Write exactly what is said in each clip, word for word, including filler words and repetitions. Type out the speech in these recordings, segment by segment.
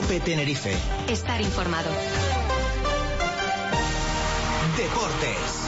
COPE Tenerife. Estar informado. Deportes.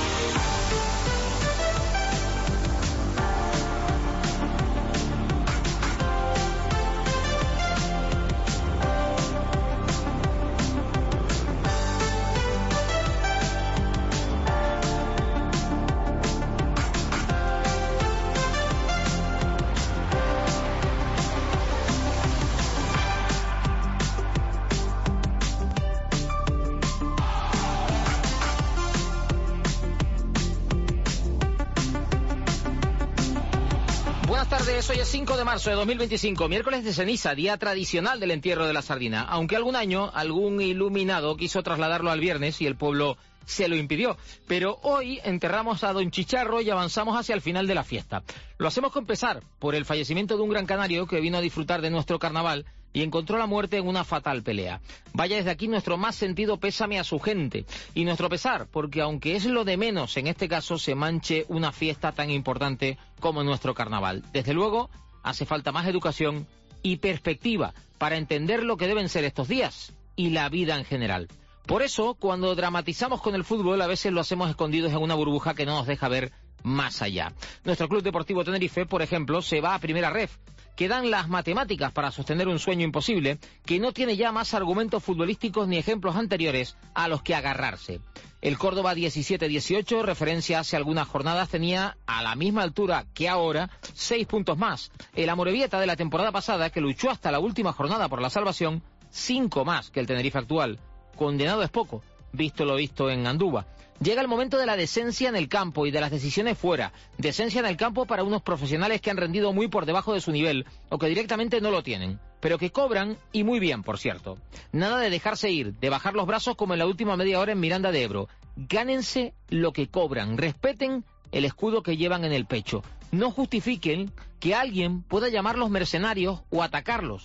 Hoy es cinco de marzo de dos mil veinticinco, miércoles de ceniza, día tradicional del entierro de la sardina, aunque algún año algún iluminado quiso trasladarlo al viernes y el pueblo se lo impidió. Pero hoy enterramos a Don Chicharro y avanzamos hacia el final de la fiesta. Lo hacemos con pesar por el fallecimiento de un gran canario que vino a disfrutar de nuestro carnaval y encontró la muerte en una fatal pelea. Vaya desde aquí nuestro más sentido pésame a su gente y nuestro pesar, porque aunque es lo de menos en este caso se manche una fiesta tan importante como nuestro carnaval. Desde luego hace falta más educación y perspectiva para entender lo que deben ser estos días y la vida en general. Por eso, cuando dramatizamos con el fútbol, a veces lo hacemos escondidos en una burbuja que no nos deja ver más allá. Nuestro Club Deportivo Tenerife, por ejemplo, se va a Primera Ref. Quedan las matemáticas para sostener un sueño imposible que no tiene ya más argumentos futbolísticos ni ejemplos anteriores a los que agarrarse. El Córdoba diecisiete dieciocho, referencia hace algunas jornadas, tenía a la misma altura que ahora seis puntos más. El Amorebieta de la temporada pasada, que luchó hasta la última jornada por la salvación, cinco más que el Tenerife actual. Condenado es poco, visto lo visto en Andúba. Llega el momento de la decencia en el campo y de las decisiones fuera. Decencia en el campo para unos profesionales que han rendido muy por debajo de su nivel o que directamente no lo tienen, pero que cobran y muy bien, por cierto. Nada de dejarse ir, de bajar los brazos como en la última media hora en Miranda de Ebro. Gánense lo que cobran, respeten el escudo que llevan en el pecho. No justifiquen que alguien pueda llamarlos mercenarios o atacarlos,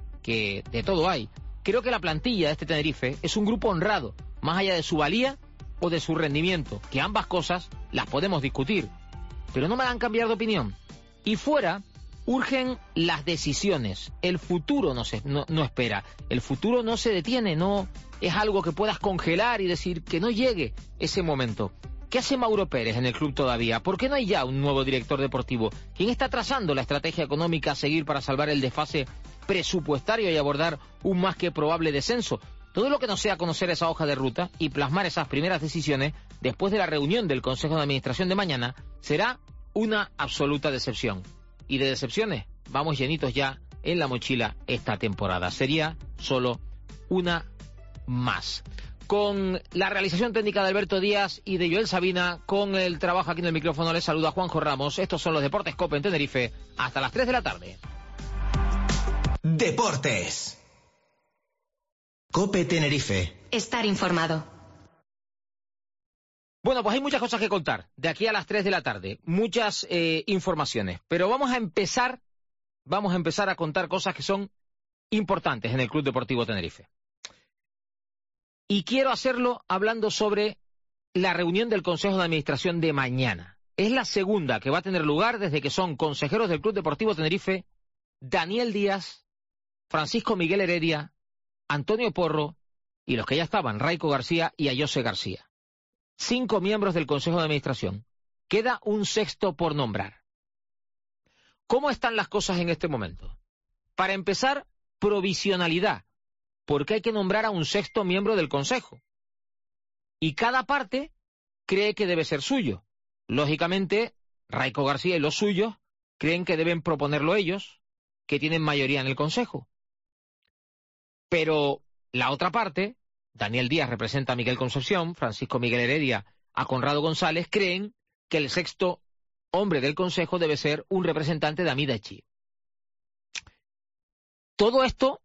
que de todo hay. Creo que la plantilla de este Tenerife es un grupo honrado, más allá de su valía o de su rendimiento, que ambas cosas las podemos discutir, pero no me hagan cambiar de opinión. Y fuera, urgen las decisiones. El futuro no, se, no, no espera, el futuro no se detiene, no es algo que puedas congelar y decir que no llegue ese momento. ¿Qué hace Mauro Pérez en el club todavía? ¿Por qué no hay ya un nuevo director deportivo? ¿Quién está trazando la estrategia económica a seguir para salvar el desfase presupuestario y abordar un más que probable descenso? Todo lo que no sea conocer esa hoja de ruta y plasmar esas primeras decisiones después de la reunión del Consejo de Administración de mañana será una absoluta decepción. Y de decepciones vamos llenitos ya en la mochila esta temporada. Sería solo una más. Con la realización técnica de Alberto Díaz y de Joel Sabina, con el trabajo aquí en el micrófono, les saluda Juanjo Ramos. Estos son los Deportes COPE en Tenerife, hasta las tres de la tarde. Deportes. COPE Tenerife. Estar informado. Bueno, pues hay muchas cosas que contar de aquí a las tres de la tarde, muchas eh, informaciones, pero vamos a empezar, vamos a empezar a contar cosas que son importantes en el Club Deportivo Tenerife. Y quiero hacerlo hablando sobre la reunión del Consejo de Administración de mañana. Es la segunda que va a tener lugar desde que son consejeros del Club Deportivo Tenerife Daniel Díaz, Francisco Miguel Heredia, Antonio Porro y los que ya estaban, Raico García y Ayose García. Cinco miembros del Consejo de Administración. Queda un sexto por nombrar. ¿Cómo están las cosas en este momento? Para empezar, provisionalidad, porque hay que nombrar a un sexto miembro del Consejo. Y cada parte cree que debe ser suyo. Lógicamente, Raico García y los suyos creen que deben proponerlo ellos, que tienen mayoría en el Consejo. Pero la otra parte, Daniel Díaz representa a Miguel Concepción, Francisco Miguel Heredia a Conrado González, creen que el sexto hombre del Consejo debe ser un representante de Amidachi. Todo esto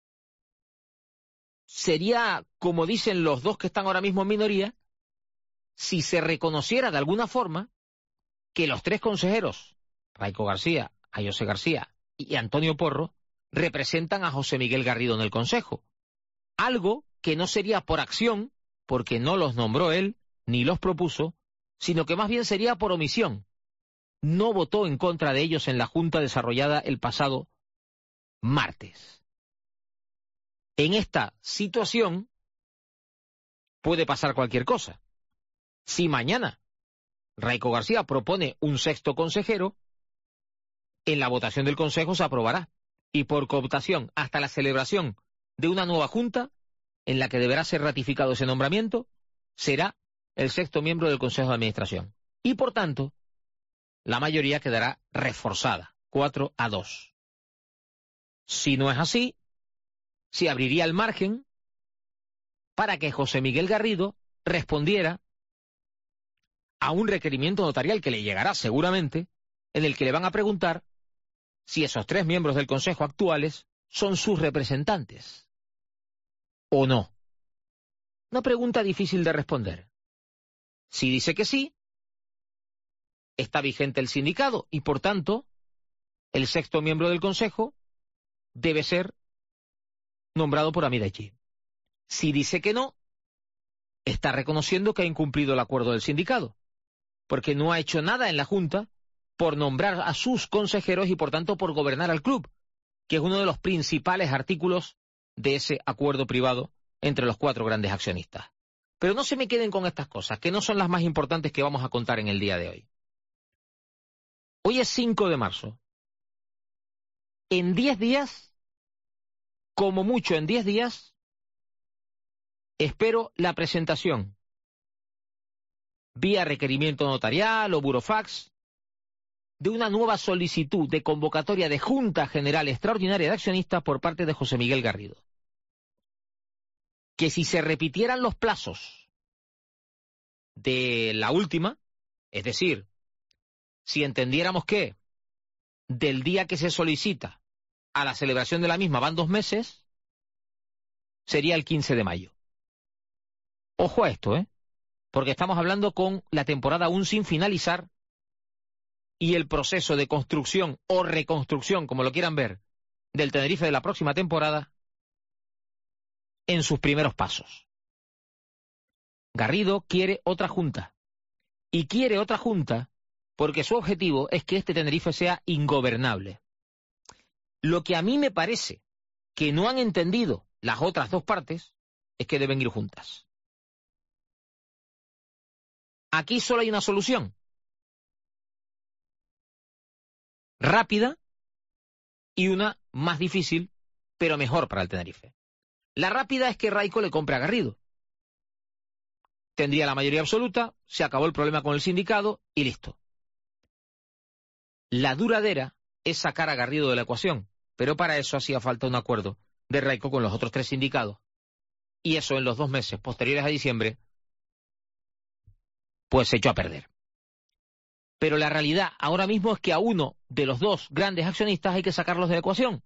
sería, como dicen los dos que están ahora mismo en minoría, si se reconociera de alguna forma que los tres consejeros, Raico García, Ayose García y Antonio Porro, representan a José Miguel Garrido en el Consejo. Algo que no sería por acción, porque no los nombró él, ni los propuso, sino que más bien sería por omisión. No votó en contra de ellos en la Junta desarrollada el pasado martes. En esta situación puede pasar cualquier cosa. Si mañana Raico García propone un sexto consejero, en la votación del Consejo se aprobará. Y por cooptación hasta la celebración de una nueva junta, en la que deberá ser ratificado ese nombramiento, será el sexto miembro del Consejo de Administración. Y por tanto, la mayoría quedará reforzada, cuatro a dos. Si no es así, se abriría el margen para que José Miguel Garrido respondiera a un requerimiento notarial que le llegará seguramente, en el que le van a preguntar si esos tres miembros del Consejo actuales son sus representantes o no. Una pregunta difícil de responder. Si dice que sí, está vigente el sindicado y, por tanto, el sexto miembro del Consejo debe ser nombrado por Amidachi. Si dice que no, está reconociendo que ha incumplido el acuerdo del sindicato, porque no ha hecho nada en la Junta por nombrar a sus consejeros y, por tanto, por gobernar al club, que es uno de los principales artículos de ese acuerdo privado entre los cuatro grandes accionistas. Pero no se me queden con estas cosas, que no son las más importantes que vamos a contar en el día de hoy. Hoy es cinco de marzo. En diez días, como mucho en diez días, espero la presentación vía requerimiento notarial o burofax de una nueva solicitud de convocatoria de Junta General Extraordinaria de Accionistas por parte de José Miguel Garrido. Que si se repitieran los plazos de la última, es decir, si entendiéramos que del día que se solicita a la celebración de la misma van dos meses, sería el quince de mayo. Ojo a esto, ¿eh? Porque estamos hablando con la temporada aún sin finalizar y el proceso de construcción o reconstrucción, como lo quieran ver, del Tenerife de la próxima temporada en sus primeros pasos. Garrido quiere otra junta. Y quiere otra junta porque su objetivo es que este Tenerife sea ingobernable. Lo que a mí me parece que no han entendido las otras dos partes es que deben ir juntas. Aquí solo hay una solución. Rápida y una más difícil, pero mejor para el Tenerife. La rápida es que Raico le compre a Garrido. Tendría la mayoría absoluta, se acabó el problema con el sindicato y listo. La duradera es sacar a Garrido de la ecuación, pero para eso hacía falta un acuerdo de Raico con los otros tres sindicatos. Y eso en los dos meses posteriores a diciembre, pues se echó a perder. Pero la realidad ahora mismo es que a uno de los dos grandes accionistas hay que sacarlos de la ecuación.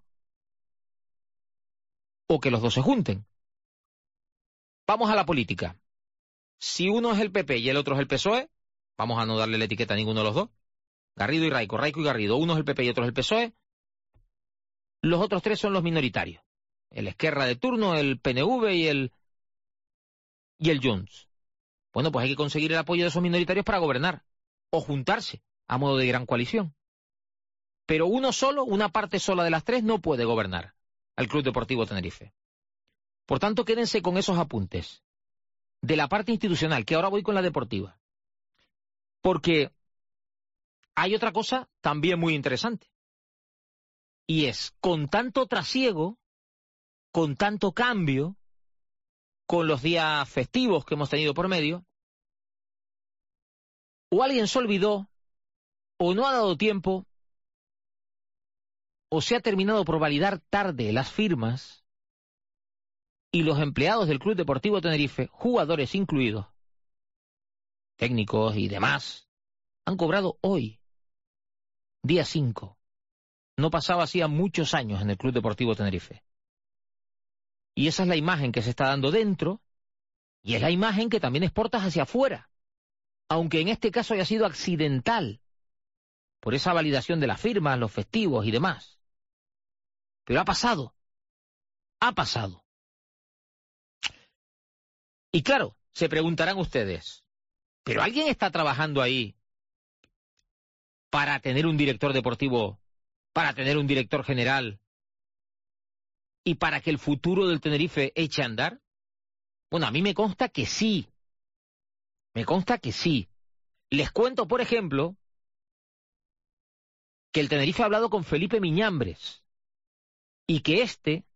O que los dos se junten. Vamos a la política. Si uno es el P P y el otro es el P S O E, vamos a no darle la etiqueta a ninguno de los dos. Garrido y Raico, Raico y Garrido. Uno es el P P y otro es el P S O E. Los otros tres son los minoritarios. El Esquerra de turno, el P N V y el, y el Junts. Bueno, pues hay que conseguir el apoyo de esos minoritarios para gobernar. O juntarse a modo de gran coalición. Pero uno solo, una parte sola de las tres, no puede gobernar al Club Deportivo Tenerife. Por tanto, quédense con esos apuntes de la parte institucional, que ahora voy con la deportiva. Porque hay otra cosa también muy interesante. Y es, con tanto trasiego, con tanto cambio, con los días festivos que hemos tenido por medio, o alguien se olvidó, o no ha dado tiempo, o se ha terminado por validar tarde las firmas, y los empleados del Club Deportivo Tenerife, jugadores incluidos, técnicos y demás, han cobrado hoy, día cinco. No pasaba hacía muchos años en el Club Deportivo Tenerife. Y esa es la imagen que se está dando dentro, y es la imagen que también exportas hacia afuera, aunque en este caso haya sido accidental, por esa validación de las firmas, los festivos y demás. Pero ha pasado, ha pasado. Y claro, se preguntarán ustedes, ¿pero alguien está trabajando ahí para tener un director deportivo, para tener un director general y para que el futuro del Tenerife eche a andar? Bueno, a mí me consta que sí. Me consta que sí. Les cuento, por ejemplo, que el Tenerife ha hablado con Felipe Miñambres y que éste,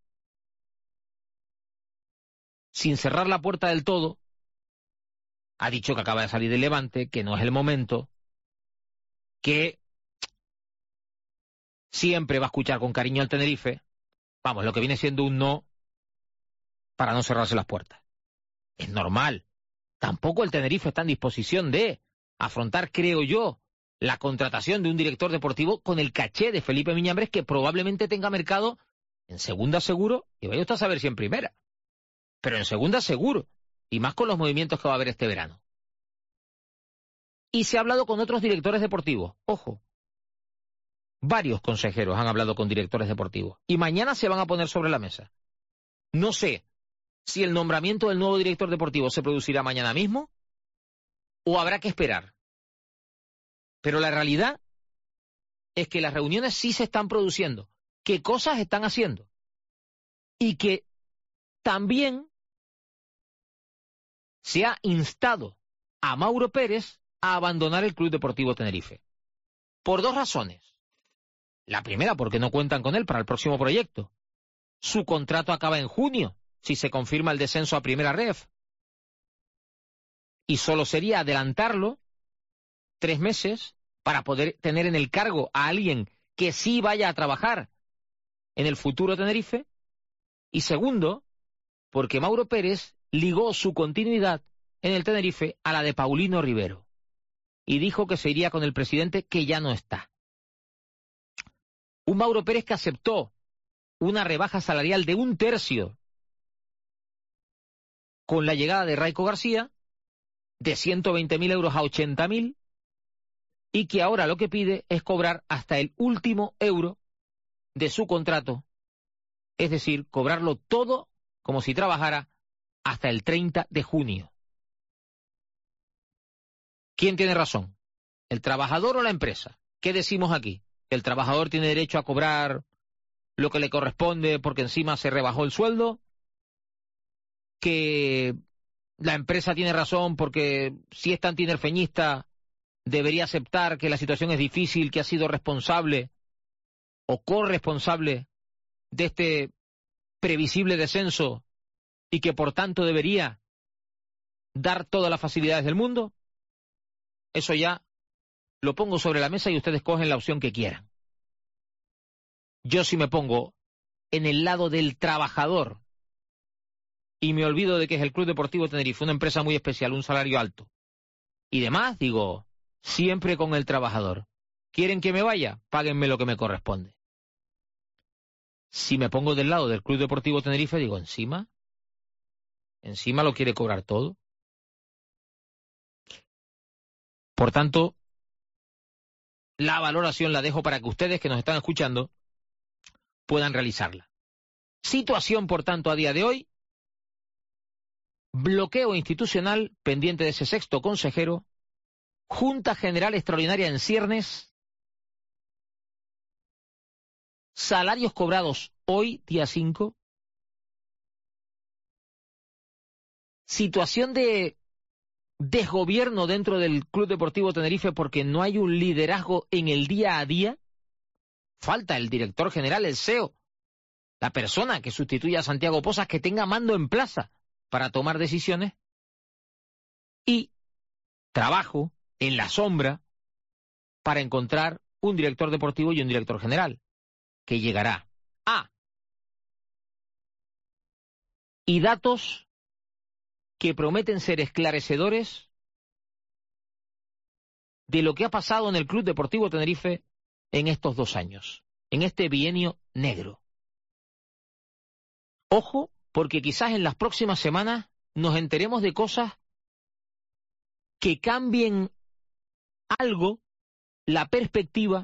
sin cerrar la puerta del todo, ha dicho que acaba de salir del Levante, que no es el momento, que siempre va a escuchar con cariño al Tenerife. Vamos, lo que viene siendo un no para no cerrarse las puertas. Es normal. Tampoco el Tenerife está en disposición de afrontar, creo yo, la contratación de un director deportivo con el caché de Felipe Miñambres, que probablemente tenga mercado en segunda seguro, y vaya usted a saber si en primera, pero en segunda seguro, y más con los movimientos que va a haber este verano. Y se ha hablado con otros directores deportivos, ojo, varios consejeros han hablado con directores deportivos, y mañana se van a poner sobre la mesa. No sé si el nombramiento del nuevo director deportivo se producirá mañana mismo, o habrá que esperar. Pero la realidad es que las reuniones sí se están produciendo, que cosas están haciendo, y que también se ha instado a Mauro Pérez a abandonar el Club Deportivo Tenerife. Por dos razones. La primera, porque no cuentan con él para el próximo proyecto. Su contrato acaba en junio, si se confirma el descenso a Primera Ref. Y solo sería adelantarlo tres meses para poder tener en el cargo a alguien que sí vaya a trabajar en el futuro Tenerife. Y segundo, porque Mauro Pérez ligó su continuidad en el Tenerife a la de Paulino Rivero y dijo que se iría con el presidente, que ya no está. Un Mauro Pérez que aceptó una rebaja salarial de un tercio con la llegada de Raico García, de ciento veinte mil euros a ochenta mil, y que ahora lo que pide es cobrar hasta el último euro de su contrato, es decir, cobrarlo todo como si trabajara hasta el treinta de junio. ¿Quién tiene razón? ¿El trabajador o la empresa? ¿Qué decimos aquí? ¿El trabajador tiene derecho a cobrar lo que le corresponde porque encima se rebajó el sueldo? ¿Que la empresa tiene razón porque si es tan tinerfeñista debería aceptar que la situación es difícil, que ha sido responsable o corresponsable de este previsible descenso y que por tanto debería dar todas las facilidades del mundo? Eso ya lo pongo sobre la mesa y ustedes cogen la opción que quieran. Yo sí me pongo en el lado del trabajador y me olvido de que es el Club Deportivo Tenerife, una empresa muy especial, un salario alto. Y demás, digo, siempre con el trabajador. ¿Quieren que me vaya? Páguenme lo que me corresponde. Si me pongo del lado del Club Deportivo Tenerife, digo, encima, encima lo quiere cobrar todo. Por tanto, la valoración la dejo para que ustedes que nos están escuchando puedan realizarla. Situación, por tanto, a día de hoy, bloqueo institucional pendiente de ese sexto consejero, Junta General Extraordinaria en ciernes, salarios cobrados hoy, día cinco, situación de desgobierno dentro del Club Deportivo Tenerife porque no hay un liderazgo en el día a día, falta el director general, el C E O, la persona que sustituya a Santiago Pozas, que tenga mando en plaza para tomar decisiones, y trabajo en la sombra para encontrar un director deportivo y un director general, que llegará. Ah, y datos que prometen ser esclarecedores de lo que ha pasado en el Club Deportivo Tenerife en estos dos años, en este bienio negro. Ojo, porque quizás en las próximas semanas nos enteremos de cosas que cambien algo la perspectiva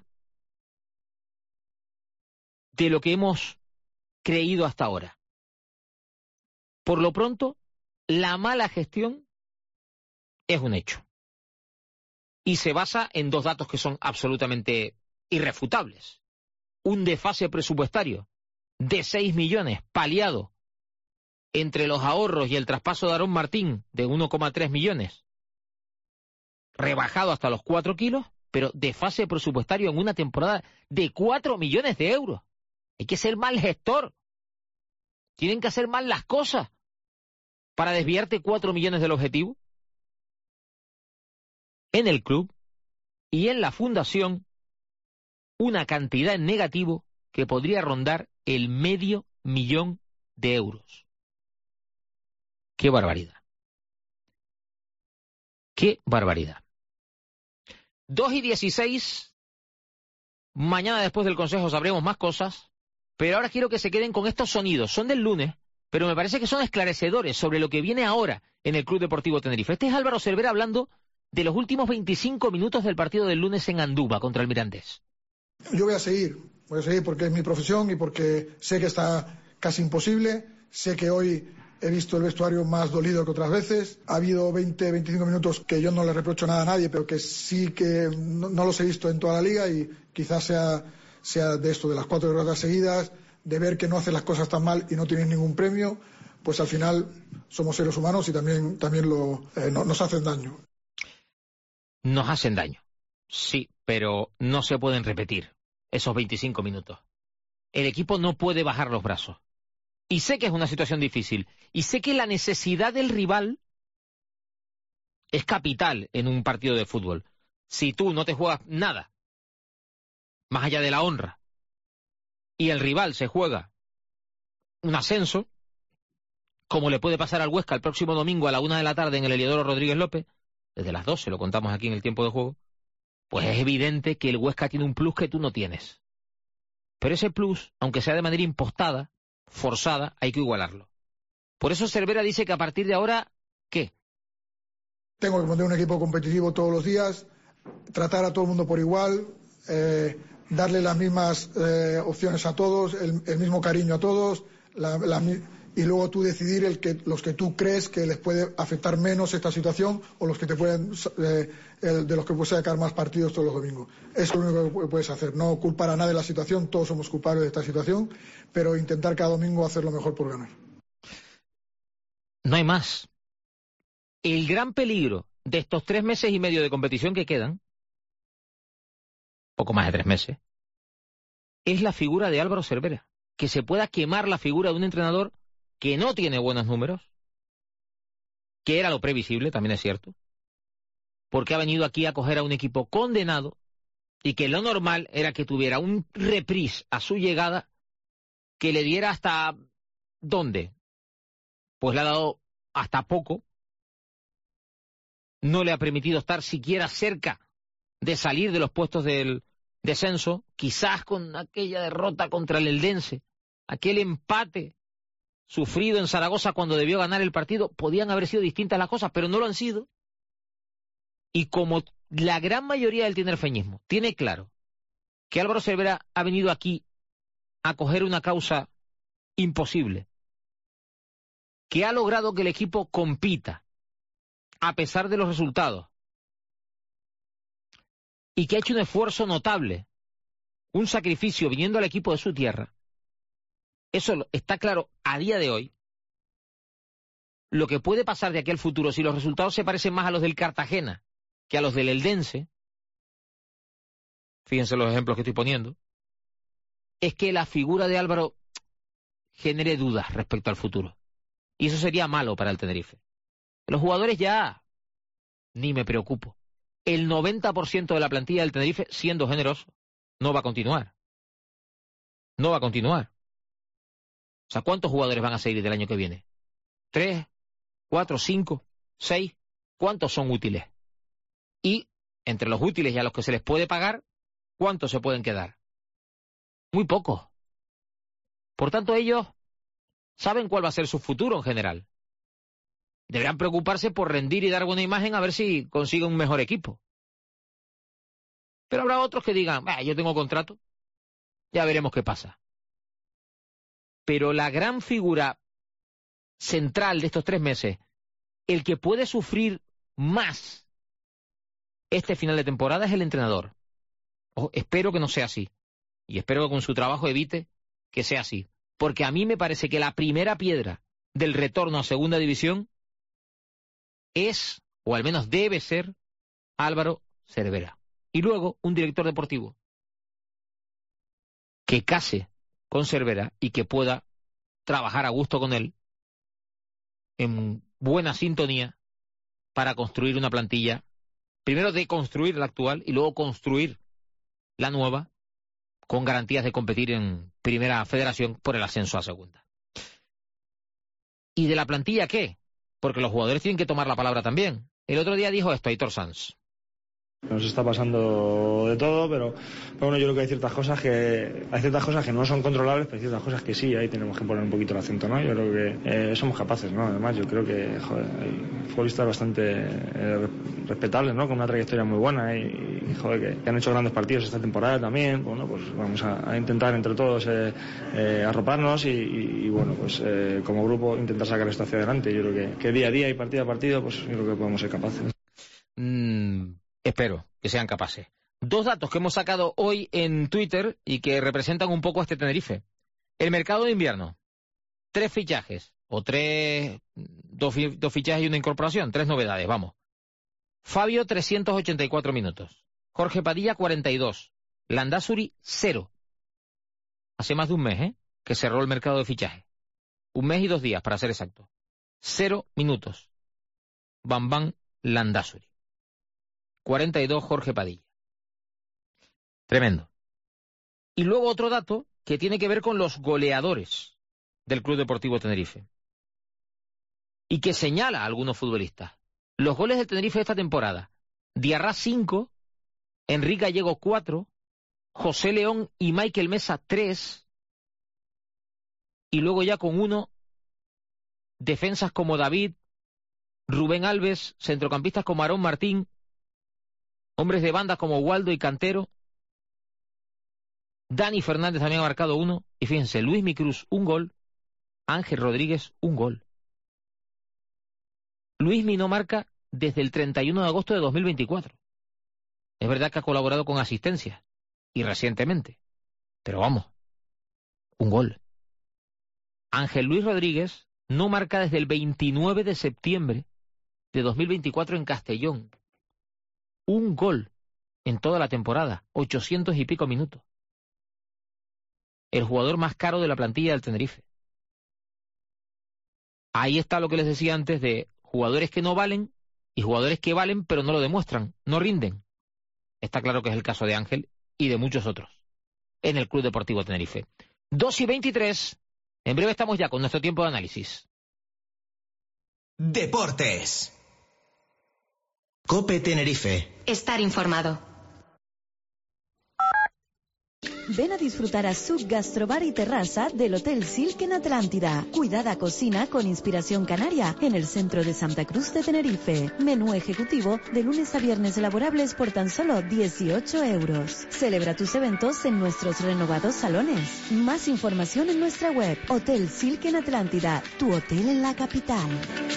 de lo que hemos creído hasta ahora. Por lo pronto, la mala gestión es un hecho. Y se basa en dos datos que son absolutamente irrefutables. Un desfase presupuestario de seis millones, paliado entre los ahorros y el traspaso de Aarón Martín de uno coma tres millones, rebajado hasta los cuatro kilos, pero de fase presupuestario en una temporada de cuatro millones de euros. Hay que ser mal gestor. Tienen que hacer mal las cosas para desviarte cuatro millones del objetivo. En el club y en la fundación, una cantidad en negativo que podría rondar el medio millón de euros. ¡Qué barbaridad! ¡Qué barbaridad! dos y dieciséis, mañana después del Consejo sabremos más cosas, pero ahora quiero que se queden con estos sonidos. Son del lunes, pero me parece que son esclarecedores sobre lo que viene ahora en el Club Deportivo Tenerife. Este es Álvaro Cervera hablando de los últimos veinticinco minutos del partido del lunes en Andúba contra el Mirandés. Yo voy a seguir, voy a seguir porque es mi profesión y porque sé que está casi imposible. Sé que hoy he visto el vestuario más dolido que otras veces. Ha habido veinte, veinticinco minutos que yo no le reprocho nada a nadie, pero que sí que no, no los he visto en toda la liga y quizás sea, sea de esto, de las cuatro derrotas seguidas, de ver que no haces las cosas tan mal y no tienes ningún premio, pues al final somos seres humanos y también, también lo, eh, no, nos hacen daño. Nos hacen daño, sí, pero no se pueden repetir esos veinticinco minutos. El equipo no puede bajar los brazos. Y sé que es una situación difícil. Y sé que la necesidad del rival es capital en un partido de fútbol. Si tú no te juegas nada, más allá de la honra, y el rival se juega un ascenso, como le puede pasar al Huesca el próximo domingo a la una de la tarde en el Heliodoro Rodríguez López, desde las doce, lo contamos aquí en el tiempo de juego, pues es evidente que el Huesca tiene un plus que tú no tienes. Pero ese plus, aunque sea de manera impostada, forzada, hay que igualarlo. Por eso Cervera dice que a partir de ahora, ¿qué? Tengo que montar un equipo competitivo todos los días, tratar a todo el mundo por igual, eh, darle las mismas eh, opciones a todos, el, el mismo cariño a todos, la, la, y luego tú decidir el que, los que tú crees que les puede afectar menos esta situación o los que te pueden eh, el, de los que puedes sacar más partidos todos los domingos. Eso es lo único que puedes hacer, no culpar a nadie de la situación, todos somos culpables de esta situación, pero intentar cada domingo hacer lo mejor por ganar. No hay más. El gran peligro de estos tres meses y medio de competición que quedan, poco más de tres meses, es la figura de Álvaro Cervera. Que se pueda quemar la figura de un entrenador que no tiene buenos números, que era lo previsible, también es cierto, porque ha venido aquí a coger a un equipo condenado y que lo normal era que tuviera un reprise a su llegada que le diera hasta... ¿dónde? Pues le ha dado hasta poco, no le ha permitido estar siquiera cerca de salir de los puestos del descenso, quizás con aquella derrota contra el Eldense, aquel empate sufrido en Zaragoza cuando debió ganar el partido, podían haber sido distintas las cosas, pero no lo han sido. Y como la gran mayoría del tinerfeñismo tiene claro que Álvaro Cervera ha venido aquí a coger una causa imposible, que ha logrado que el equipo compita a pesar de los resultados, y que ha hecho un esfuerzo notable, un sacrificio viniendo al equipo de su tierra, eso está claro a día de hoy. Lo que puede pasar de aquí al futuro, si los resultados se parecen más a los del Cartagena que a los del Eldense, fíjense los ejemplos que estoy poniendo, es que la figura de Álvaro genere dudas respecto al futuro. Y eso sería malo para el Tenerife. Los jugadores ya ni me preocupo. El noventa por ciento de la plantilla del Tenerife, siendo generoso, no va a continuar. No va a continuar. O sea, ¿cuántos jugadores van a seguir del año que viene? ¿Tres? ¿Cuatro? ¿Cinco? ¿Seis? ¿Cuántos son útiles? Y, entre los útiles y a los que se les puede pagar, ¿cuántos se pueden quedar? Muy pocos. Por tanto, ellos saben cuál va a ser su futuro en general. Deberán preocuparse por rendir y dar buena imagen a ver si consiguen un mejor equipo. Pero habrá otros que digan, ah, yo tengo contrato, ya veremos qué pasa. Pero la gran figura central de estos tres meses, el que puede sufrir más este final de temporada es el entrenador. Ojo, espero que no sea así. Y espero que con su trabajo evite que sea así. porque a mí me parece que la primera piedra del retorno a segunda división es, o al menos debe ser, Álvaro Cervera. Y luego un director deportivo que case con Cervera y que pueda trabajar a gusto con él en buena sintonía para construir una plantilla, primero de construir la actual y luego construir la nueva con garantías de competir en Primera Federación por el ascenso a segunda. ¿Y de la plantilla qué? Porque los jugadores tienen que tomar la palabra también. El otro día dijo esto Aitor Sanz. Nos está pasando de todo, pero, pero bueno, yo creo que hay ciertas cosas que hay ciertas cosas que no son controlables, pero hay ciertas cosas que sí, ahí tenemos que poner un poquito el acento, ¿no? Yo creo que eh, somos capaces, ¿no? Además, yo creo que, joder, hay futbolistas bastante eh, respetables, ¿no? Con una trayectoria muy buena y, y joder, que, que han hecho grandes partidos esta temporada también. Bueno, pues vamos a, a intentar entre todos eh, eh, arroparnos y, y, y bueno, pues eh, como grupo intentar sacar esto hacia adelante. Yo creo que, que día a día y partido a partido, pues yo creo que podemos ser capaces. Mm. Espero que sean capaces. Dos datos que hemos sacado hoy en Twitter y que representan un poco a este Tenerife. El mercado de invierno. Tres fichajes. O tres... Dos, dos fichajes y una incorporación. Tres novedades, vamos. Fabio, trescientos ochenta y cuatro minutos. Jorge Padilla, cuarenta y dos. Landázuri, cero. Hace más de un mes, ¿eh? Que cerró el mercado de fichajes. Un mes y dos días, para ser exacto. Cero minutos. Bambán Landázuri. cuarenta y dos Jorge Padilla. Tremendo. Y luego otro dato que tiene que ver con los goleadores del Club Deportivo Tenerife. Y que señala a algunos futbolistas. Los goles del Tenerife de esta temporada. Diarra cinco, Enrique Gallego cuatro, José León y Michael Mesa tres. Y luego ya con uno, defensas como David, Rubén Alves, centrocampistas como Aarón Martín, hombres de banda como Waldo y Cantero. Dani Fernández también ha marcado uno. Y fíjense, Luis Micruz, un gol. Ángel Rodríguez, un gol. Luismi no marca desde el treinta y uno de agosto de dos mil veinticuatro. Es verdad que ha colaborado con asistencias. Y recientemente. Pero vamos, un gol. Ángel Luis Rodríguez no marca desde el veintinueve de septiembre de dos mil veinticuatro en Castellón. Un gol en toda la temporada, ochocientos y pico minutos. El jugador más caro de la plantilla del Tenerife. Ahí está lo que les decía antes de jugadores que no valen y jugadores que valen pero no lo demuestran, no rinden. Está claro que es el caso de Ángel y de muchos otros en el Club Deportivo Tenerife. dos y veintitrés, en breve estamos ya con nuestro tiempo de análisis. Deportes. COPE Tenerife. Estar informado. Ven a disfrutar a Suc Gastrobar y Terraza del Hotel Silk en Atlántida. Cuidada cocina con inspiración canaria en el centro de Santa Cruz de Tenerife. Menú ejecutivo de lunes a viernes elaborables por tan solo dieciocho euros. Celebra tus eventos en nuestros renovados salones. Más información en nuestra web. Hotel Silk en Atlántida, tu hotel en la capital.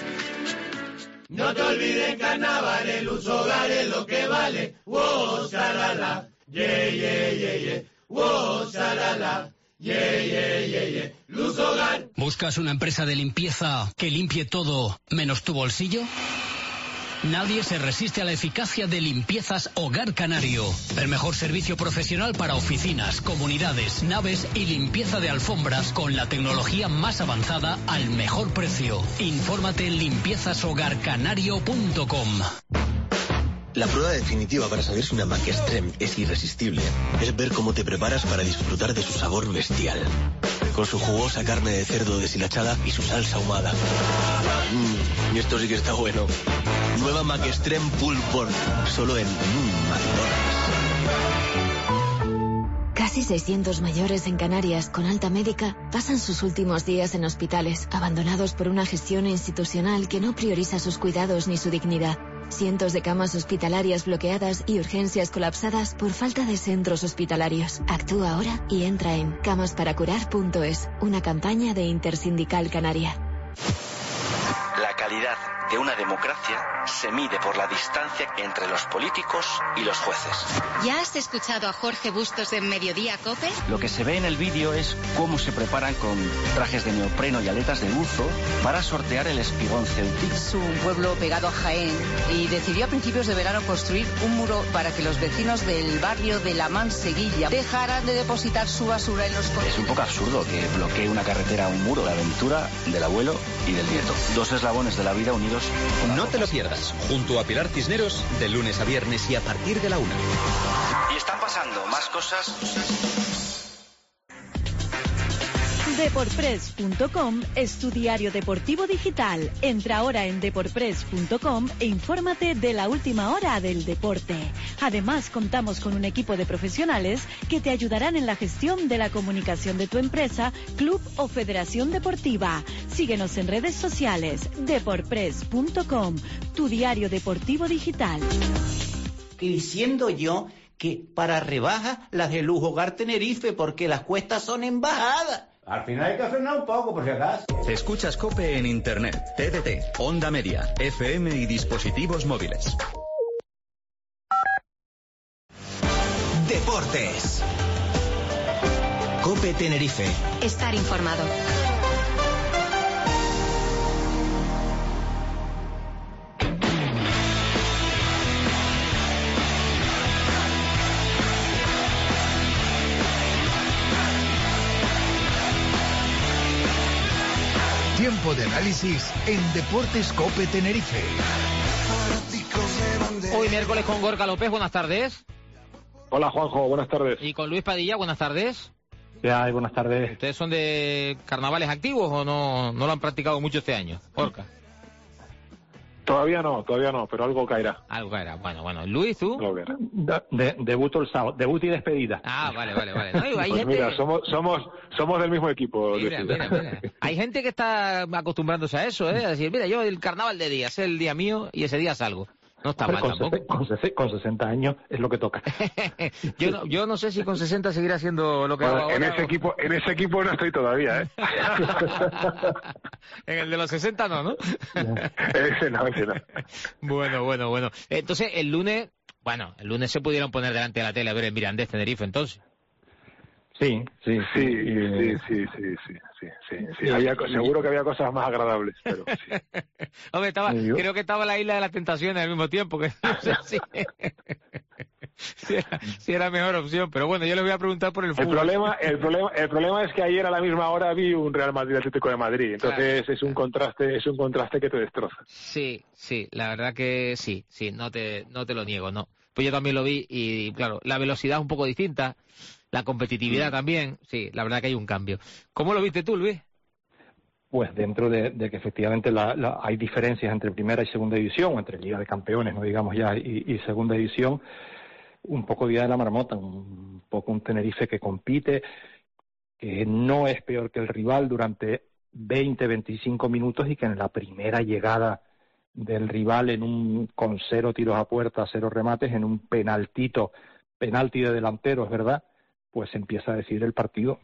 No te olvides, carnaval, el Luz Hogar es lo que vale. Wow, shalala, yeah, yeah, yeah, yeah. Wow, shalala, yeah, yeah, yeah, yeah. Luz Hogar. ¿Buscas una empresa de limpieza que limpie todo menos tu bolsillo? Nadie se resiste a la eficacia de Limpiezas Hogar Canario. El mejor servicio profesional para oficinas, comunidades, naves y limpieza de alfombras con la tecnología más avanzada al mejor precio. Infórmate en limpiezas hogar canario punto com. La prueba definitiva para saber si una Mac Extreme es irresistible es ver cómo te preparas para disfrutar de su sabor bestial. Con su jugosa carne de cerdo deshilachada y su salsa ahumada. Mmm, y esto sí que está bueno. Nueva Mac Extreme Pulled Pork, solo en mmm, McDonald's. Casi seiscientos mayores en Canarias con alta médica pasan sus últimos días en hospitales, abandonados por una gestión institucional que no prioriza sus cuidados ni su dignidad. Cientos de camas hospitalarias bloqueadas y urgencias colapsadas por falta de centros hospitalarios. Actúa ahora y entra en camas para curar punto es, una campaña de Intersindical Canaria. La calidad de una democracia se mide por la distancia entre los políticos y los jueces. ¿Ya has escuchado a Jorge Bustos en Mediodía COPE? Lo que se ve en el vídeo es cómo se preparan con trajes de neopreno y aletas de buzo para sortear el espigón celtic. Es un pueblo pegado a Jaén y decidió a principios de verano construir un muro para que los vecinos del barrio de La Manseguilla dejaran de depositar su basura en los coches. Es un poco absurdo que bloquee una carretera a un muro. La aventura del abuelo y del nieto. Dos eslabones de la vida unidos. No te lo pierdas, junto a Pilar Cisneros, de lunes a viernes y a partir de la una. Y están pasando más cosas. Deporpress punto com es tu diario deportivo digital. Entra ahora en deporpress punto com e infórmate de la última hora del deporte. Además, contamos con un equipo de profesionales que te ayudarán en la gestión de la comunicación de tu empresa, club o federación deportiva. Síguenos en redes sociales. Deporpress punto com, tu diario deportivo digital. Y diciendo yo que para rebajas las de Lujo Hogar Tenerife, porque las cuestas son en bajada. Al final hay que frenar un poco, por si acaso. Escuchas COPE en Internet, T D T, Onda Media, F M y dispositivos móviles. Deportes. COPE Tenerife. Estar informado. Tiempo de análisis en Deportes COPE Tenerife. Hoy miércoles con Gorka López, buenas tardes. Hola Juanjo, buenas tardes. Y con Luis Padilla, buenas tardes. Ya, hay buenas tardes. ¿Ustedes son de carnavales activos o no, no lo han practicado mucho este año, Gorka? Todavía no, todavía no, pero algo caerá. Algo caerá, bueno, bueno. Luis, ¿tú? De, de, debuto el sábado, debut y despedida. Ah, vale, vale, vale. No, hay pues gente... mira, somos, somos, somos del mismo equipo. Mira, mira, mira. Hay gente que está acostumbrándose a eso, ¿eh? A decir, mira, yo el carnaval de día, es el día mío y ese día salgo. No está mal con tampoco. Con, con sesenta años es lo que toca. yo, no, yo no sé si con sesenta seguirá haciendo lo que bueno, hago en ahora. Ese o... equipo, en ese equipo no estoy todavía, ¿eh? En el de los sesenta no, ¿no? ese no, ese no. Bueno, bueno, bueno. Entonces, el lunes, bueno, el lunes se pudieron poner delante de la tele a ver el Mirandés Tenerife, entonces. Sí, sí, sí, sí, sí, sí, sí, sí, sí, sí. Había, seguro que había cosas más agradables, pero sí. Hombre, estaba, creo que estaba la Isla de las Tentaciones al mismo tiempo, que no sé si, si, era, si era mejor opción, pero bueno, yo les voy a preguntar por el fútbol. El problema, el problema, el problema es que ayer a la misma hora vi un Real Madrid Atlético de Madrid, entonces claro, es un contraste, es un contraste que te destroza. Sí, sí, la verdad que sí, sí, no te, no te lo niego, no. Pues yo también lo vi y claro, la velocidad es un poco distinta. La competitividad mm. también, sí, la verdad que hay un cambio. ¿Cómo lo viste tú, Luis? Pues dentro de, de que efectivamente la, la, hay diferencias entre primera y segunda división, o entre Liga de Campeones, no digamos ya, y, y segunda división, un poco Día de la Marmota, un poco un Tenerife que compite, que no es peor que el rival durante veinte, veinticinco minutos y que en la primera llegada del rival en un con cero tiros a puerta, cero remates, en un penaltito, penalti de delantero, es verdad, pues empieza a decidir el partido.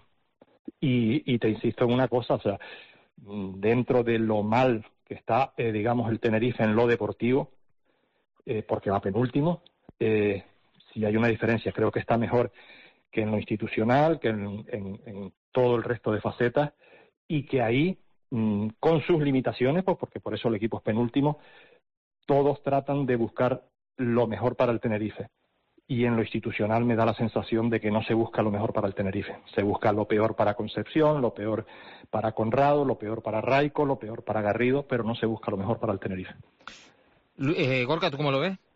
Y, y te insisto en una cosa, o sea, dentro de lo mal que está, eh, digamos, el Tenerife en lo deportivo, eh, porque va penúltimo, eh, si hay una diferencia, creo que está mejor que en lo institucional, que en, en, en todo el resto de facetas, y que ahí, mmm, con sus limitaciones, pues porque por eso el equipo es penúltimo, todos tratan de buscar lo mejor para el Tenerife. Y en lo institucional me da la sensación de que no se busca lo mejor para el Tenerife. Se busca lo peor para Concepción, lo peor para Conrado, lo peor para Raico, lo peor para Garrido, pero no se busca lo mejor para el Tenerife. Eh, Gorka, ¿tú cómo lo ves?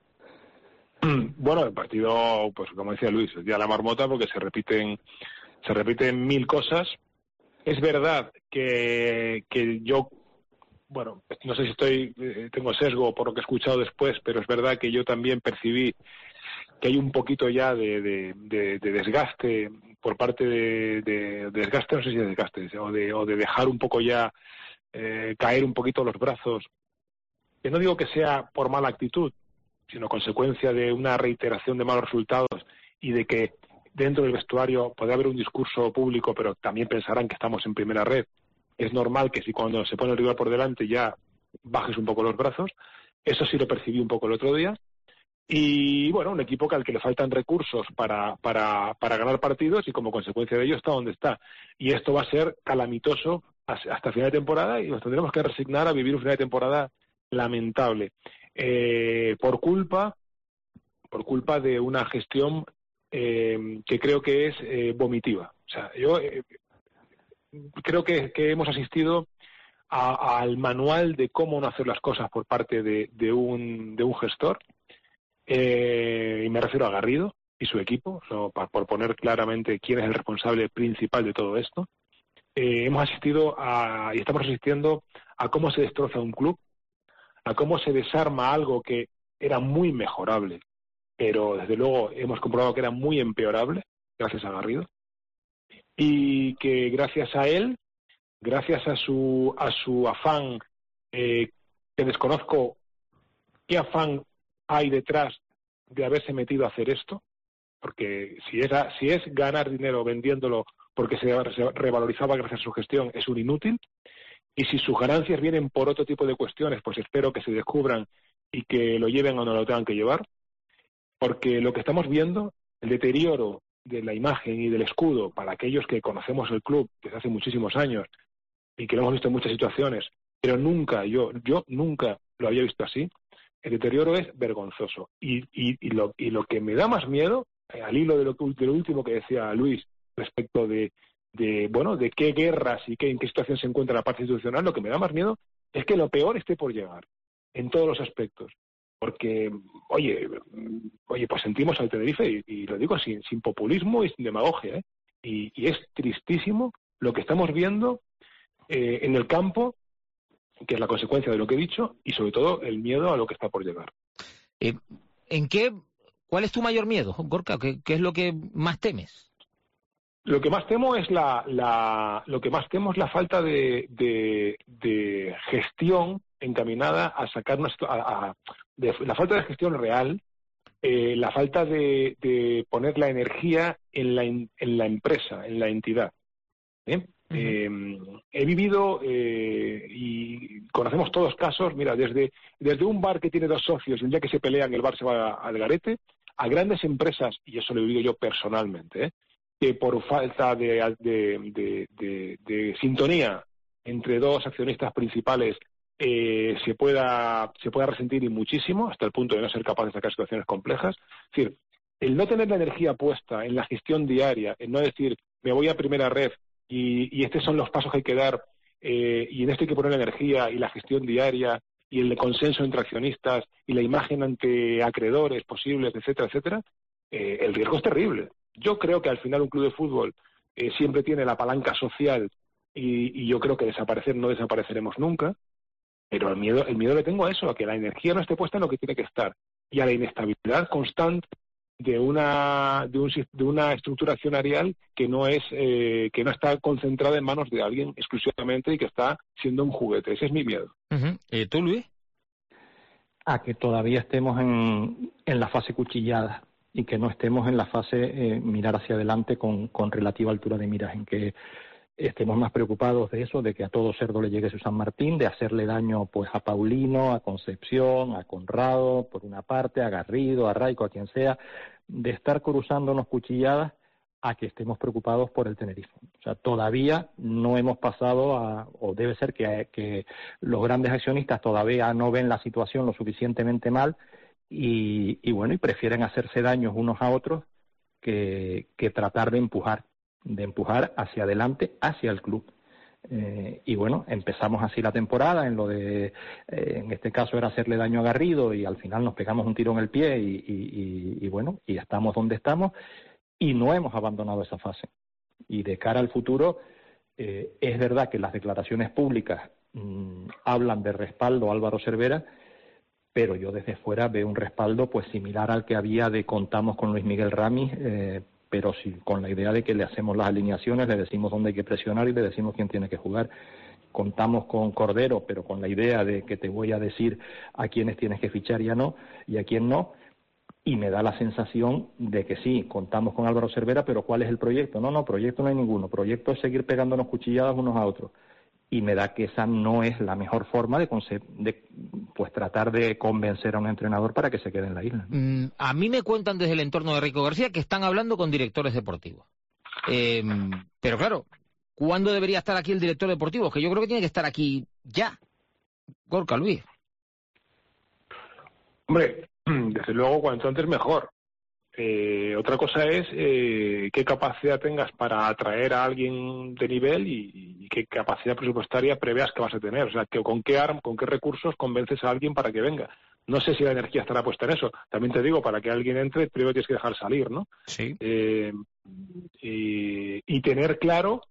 Bueno, el partido, pues como decía Luis, el día de la marmota, porque se repiten, se repiten mil cosas. Es verdad que, que yo, bueno, no sé si estoy, tengo sesgo por lo que he escuchado después, pero es verdad que yo también percibí que hay un poquito ya de, de, de, de desgaste por parte de, de, de desgaste, no sé si de desgaste, o de, o de dejar un poco ya eh, caer un poquito los brazos, que no digo que sea por mala actitud, sino consecuencia de una reiteración de malos resultados y de que dentro del vestuario puede haber un discurso público, pero también pensarán que estamos en primera red. Es normal que si cuando se pone el rival por delante ya bajes un poco los brazos. Eso sí lo percibí un poco el otro día. Y bueno, un equipo que al que le faltan recursos para, para, para ganar partidos y como consecuencia de ello está donde está. Y esto va a ser calamitoso hasta final de temporada y nos tendremos que resignar a vivir un final de temporada lamentable. Eh, por culpa, por culpa de una gestión eh, que creo que es eh, vomitiva. O sea, yo eh, creo que, que hemos asistido a, al manual de cómo no hacer las cosas por parte de, de, un, de un gestor. Eh, y me refiero a Garrido y su equipo, so, para, por poner claramente quién es el responsable principal de todo esto. Eh, hemos asistido a, y estamos asistiendo a cómo se destroza un club, a cómo se desarma algo que era muy mejorable, pero desde luego hemos comprobado que era muy empeorable, gracias a Garrido, y que gracias a él, gracias a su, a su afán, eh, que desconozco qué afán hay detrás de haberse metido a hacer esto, porque si es, si es ganar dinero vendiéndolo porque se, se revalorizaba gracias a su gestión, es un inútil, y si sus ganancias vienen por otro tipo de cuestiones, pues espero que se descubran y que lo lleven o no lo tengan que llevar, porque lo que estamos viendo, el deterioro de la imagen y del escudo para aquellos que conocemos el club desde hace muchísimos años y que lo hemos visto en muchas situaciones, pero nunca, yo, yo nunca lo había visto así. El deterioro es vergonzoso. Y, y, y, lo, y lo que me da más miedo, eh, al hilo de lo, de lo último que decía Luis respecto de, de, bueno, de qué guerras y qué, en qué situación se encuentra la parte institucional, lo que me da más miedo es que lo peor esté por llegar, en todos los aspectos. Porque, oye, oye, pues sentimos al Tenerife, y, y lo digo sin, sin populismo y sin demagogia, ¿eh? y, y es tristísimo lo que estamos viendo eh, en el campo, que es la consecuencia de lo que he dicho, y sobre todo el miedo a lo que está por llegar. Eh, ¿En qué, cuál es tu mayor miedo, Gorka? ¿Qué, qué es lo que más temes? Lo que más temo es la, la lo que más temo es la falta de, de, de gestión encaminada a sacarnos a, a de, la falta de gestión real, eh, la falta de, de poner la energía en la en la empresa, en la entidad. ¿eh? Eh, he vivido eh, y conocemos todos casos, mira, desde, desde un bar que tiene dos socios y el día que se pelean el bar se va al garete, a grandes empresas, y eso lo he vivido yo personalmente, ¿eh? que por falta de, de, de, de, de sintonía entre dos accionistas principales eh, se pueda se pueda resentir y muchísimo, hasta el punto de no ser capaz de sacar situaciones complejas. Es decir, el no tener la energía puesta en la gestión diaria, el no decir, me voy a primera red, Y, y estos son los pasos que hay que dar, eh, y en esto hay que poner la energía y la gestión diaria y el consenso entre accionistas y la imagen ante acreedores posibles, etcétera, etcétera, eh, el riesgo es terrible. Yo creo que al final un club de fútbol eh, siempre tiene la palanca social y, y yo creo que desaparecer no desapareceremos nunca, pero el miedo, el miedo le tengo a eso, a que la energía no esté puesta en lo que tiene que estar y a la inestabilidad constante de una de, un, de una estructura accionarial que no es eh, que no está concentrada en manos de alguien exclusivamente y que está siendo un juguete. Ese es mi miedo. Uh-huh. ¿Y tú, Luis? A que todavía estemos en, en la fase cuchillada y que no estemos en la fase eh, mirar hacia adelante con, con relativa altura de miras, en que estemos más preocupados de eso, de que a todo cerdo le llegue su San Martín, de hacerle daño pues a Paulino, a Concepción, a Conrado, por una parte, a Garrido, a Raico, a quien sea, de estar cruzándonos cuchilladas, a que estemos preocupados por el Tenerife. O sea, todavía no hemos pasado a, o debe ser que, que los grandes accionistas todavía no ven la situación lo suficientemente mal y, y bueno, y prefieren hacerse daños unos a otros que, que tratar de empujar. de empujar hacia adelante, hacia el club. Eh, y bueno, empezamos así la temporada, en lo de, eh, en este caso era hacerle daño a Garrido y al final nos pegamos un tiro en el pie y, y, y, y bueno, y estamos donde estamos y no hemos abandonado esa fase. Y de cara al futuro, eh, es verdad que las declaraciones públicas mmm, hablan de respaldo a Álvaro Cervera, pero yo desde fuera veo un respaldo pues similar al que había de contamos con Luis Miguel Ramis, eh, pero sí con la idea de que le hacemos las alineaciones, le decimos dónde hay que presionar y le decimos quién tiene que jugar. Contamos con Cordero, pero con la idea de que te voy a decir a quiénes tienes que fichar y a no, y a quién no, y me da la sensación de que sí, contamos con Álvaro Cervera, pero ¿cuál es el proyecto? No, no, proyecto no hay ninguno, proyecto es seguir pegándonos cuchilladas unos a otros. y me da que esa no es la mejor forma de, de pues tratar de convencer a un entrenador para que se quede en la isla. Mm, a mí me cuentan desde el entorno de Rico García que están hablando con directores deportivos. Eh, pero claro, ¿cuándo debería estar aquí el director deportivo? Que yo creo que tiene que estar aquí ya. Gorka, Luis. Hombre, desde luego cuanto antes mejor. Eh, otra cosa es eh, qué capacidad tengas para atraer a alguien de nivel y, y qué capacidad presupuestaria preveas que vas a tener. O sea, que con qué arm, con qué recursos convences a alguien para que venga. No sé si la energía estará puesta en eso. También te digo, para que alguien entre, primero tienes que dejar salir, ¿no? Sí. Eh, y, y tener claro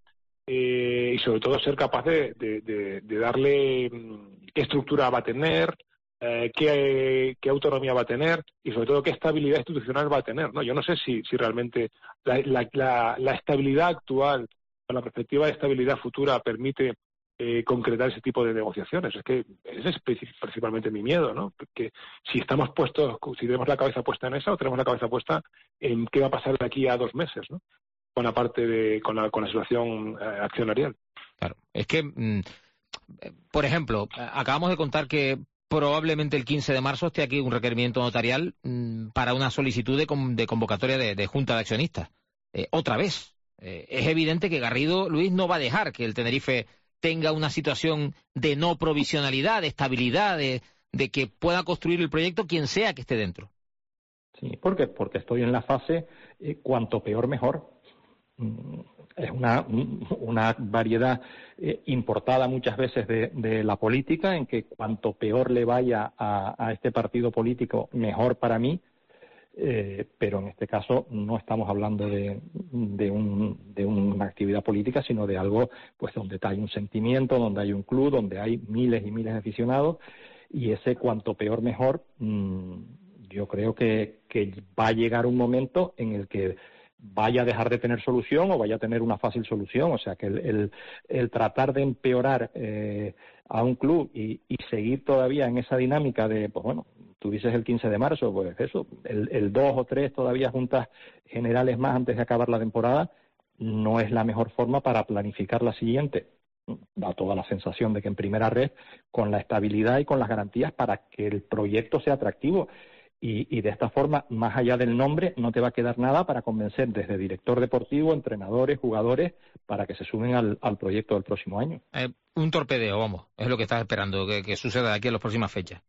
eh, y sobre todo ser capaz de, de, de, de darle qué estructura va a tener, Eh, qué, qué autonomía va a tener y sobre todo qué estabilidad institucional va a tener, ¿no? Yo no sé si, si realmente la, la, la, la estabilidad actual o la perspectiva de estabilidad futura permite eh, concretar ese tipo de negociaciones. Es que ese es principalmente mi miedo, ¿no? Porque si estamos puestos, si tenemos la cabeza puesta en esa o tenemos la cabeza puesta en qué va a pasar de aquí a dos meses, ¿no? Con la parte de, con la, con la situación eh, accionarial. Claro, es que, mm, por ejemplo, acabamos de contar que probablemente el quince de marzo esté aquí un requerimiento notarial mmm, para una solicitud de, con, de convocatoria de, de Junta de Accionistas. Eh, otra vez. Eh, es evidente que Garrido, Luis, no va a dejar que el Tenerife tenga una situación de no provisionalidad, de estabilidad, de, de que pueda construir el proyecto quien sea que esté dentro. Sí, porque, porque estoy en la fase eh, cuanto peor mejor. Mm. Es una, una variedad eh, importada muchas veces de, de la política, en que cuanto peor le vaya a, a este partido político, mejor para mí, eh, pero en este caso no estamos hablando de, de, un, de una actividad política, sino de algo pues donde hay un sentimiento, donde hay un club, donde hay miles y miles de aficionados, y ese cuanto peor mejor, mmm, yo creo que, que va a llegar un momento en el que vaya a dejar de tener solución o vaya a tener una fácil solución. O sea, que el, el, el tratar de empeorar eh, a un club y, y seguir todavía en esa dinámica de, pues bueno, tú dices el quince de marzo, pues eso, el, el dos o tres todavía juntas generales más antes de acabar la temporada, no es la mejor forma para planificar la siguiente. Da toda la sensación de que en primera red, con la estabilidad y con las garantías para que el proyecto sea atractivo. Y, y de esta forma, más allá del nombre, no te va a quedar nada para convencer desde director deportivo, entrenadores, jugadores, para que se sumen al, al proyecto del próximo año. Eh, un torpedeo, vamos, es lo que estás esperando que, que suceda aquí en las próximas fechas.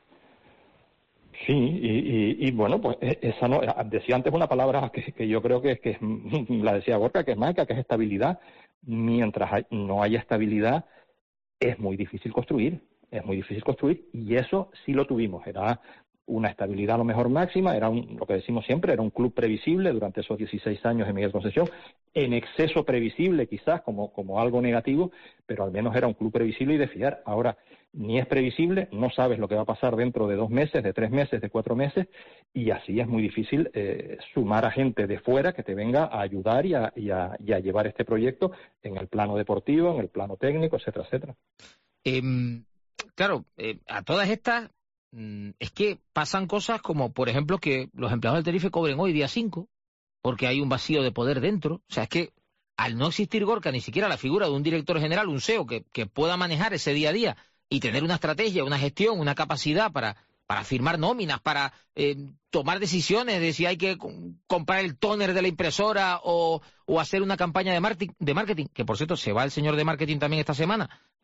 Sí, y, y, y bueno, pues esa no, decía antes una palabra que, que yo creo que, que la decía Gorka, que es mágica, que es estabilidad. Mientras hay, no haya estabilidad, es muy difícil construir, es muy difícil construir, y eso sí lo tuvimos, era una estabilidad a lo mejor máxima, era un, lo que decimos siempre, era un club previsible durante esos dieciséis años de Miguel Concesión, en exceso previsible quizás como, como algo negativo, pero al menos era un club previsible y de fiar. Ahora ni es previsible, no sabes lo que va a pasar dentro de dos meses, de tres meses, de cuatro meses, y así es muy difícil eh, sumar a gente de fuera que te venga a ayudar y a, y, a, y a llevar este proyecto en el plano deportivo, en el plano técnico, etcétera, etcétera. Eh, claro, eh, a todas estas es que pasan cosas como, por ejemplo, que los empleados del Tenerife cobren hoy día cinco, porque hay un vacío de poder dentro. O sea, es que al no existir, Gorka, ni siquiera la figura de un director general, un C E O, que, que pueda manejar ese día a día y tener una estrategia, una gestión, una capacidad para, para firmar nóminas, para eh, tomar decisiones de si hay que comprar el tóner de la impresora o, o hacer una campaña de marketing, de marketing, que por cierto se va el señor de marketing también esta semana.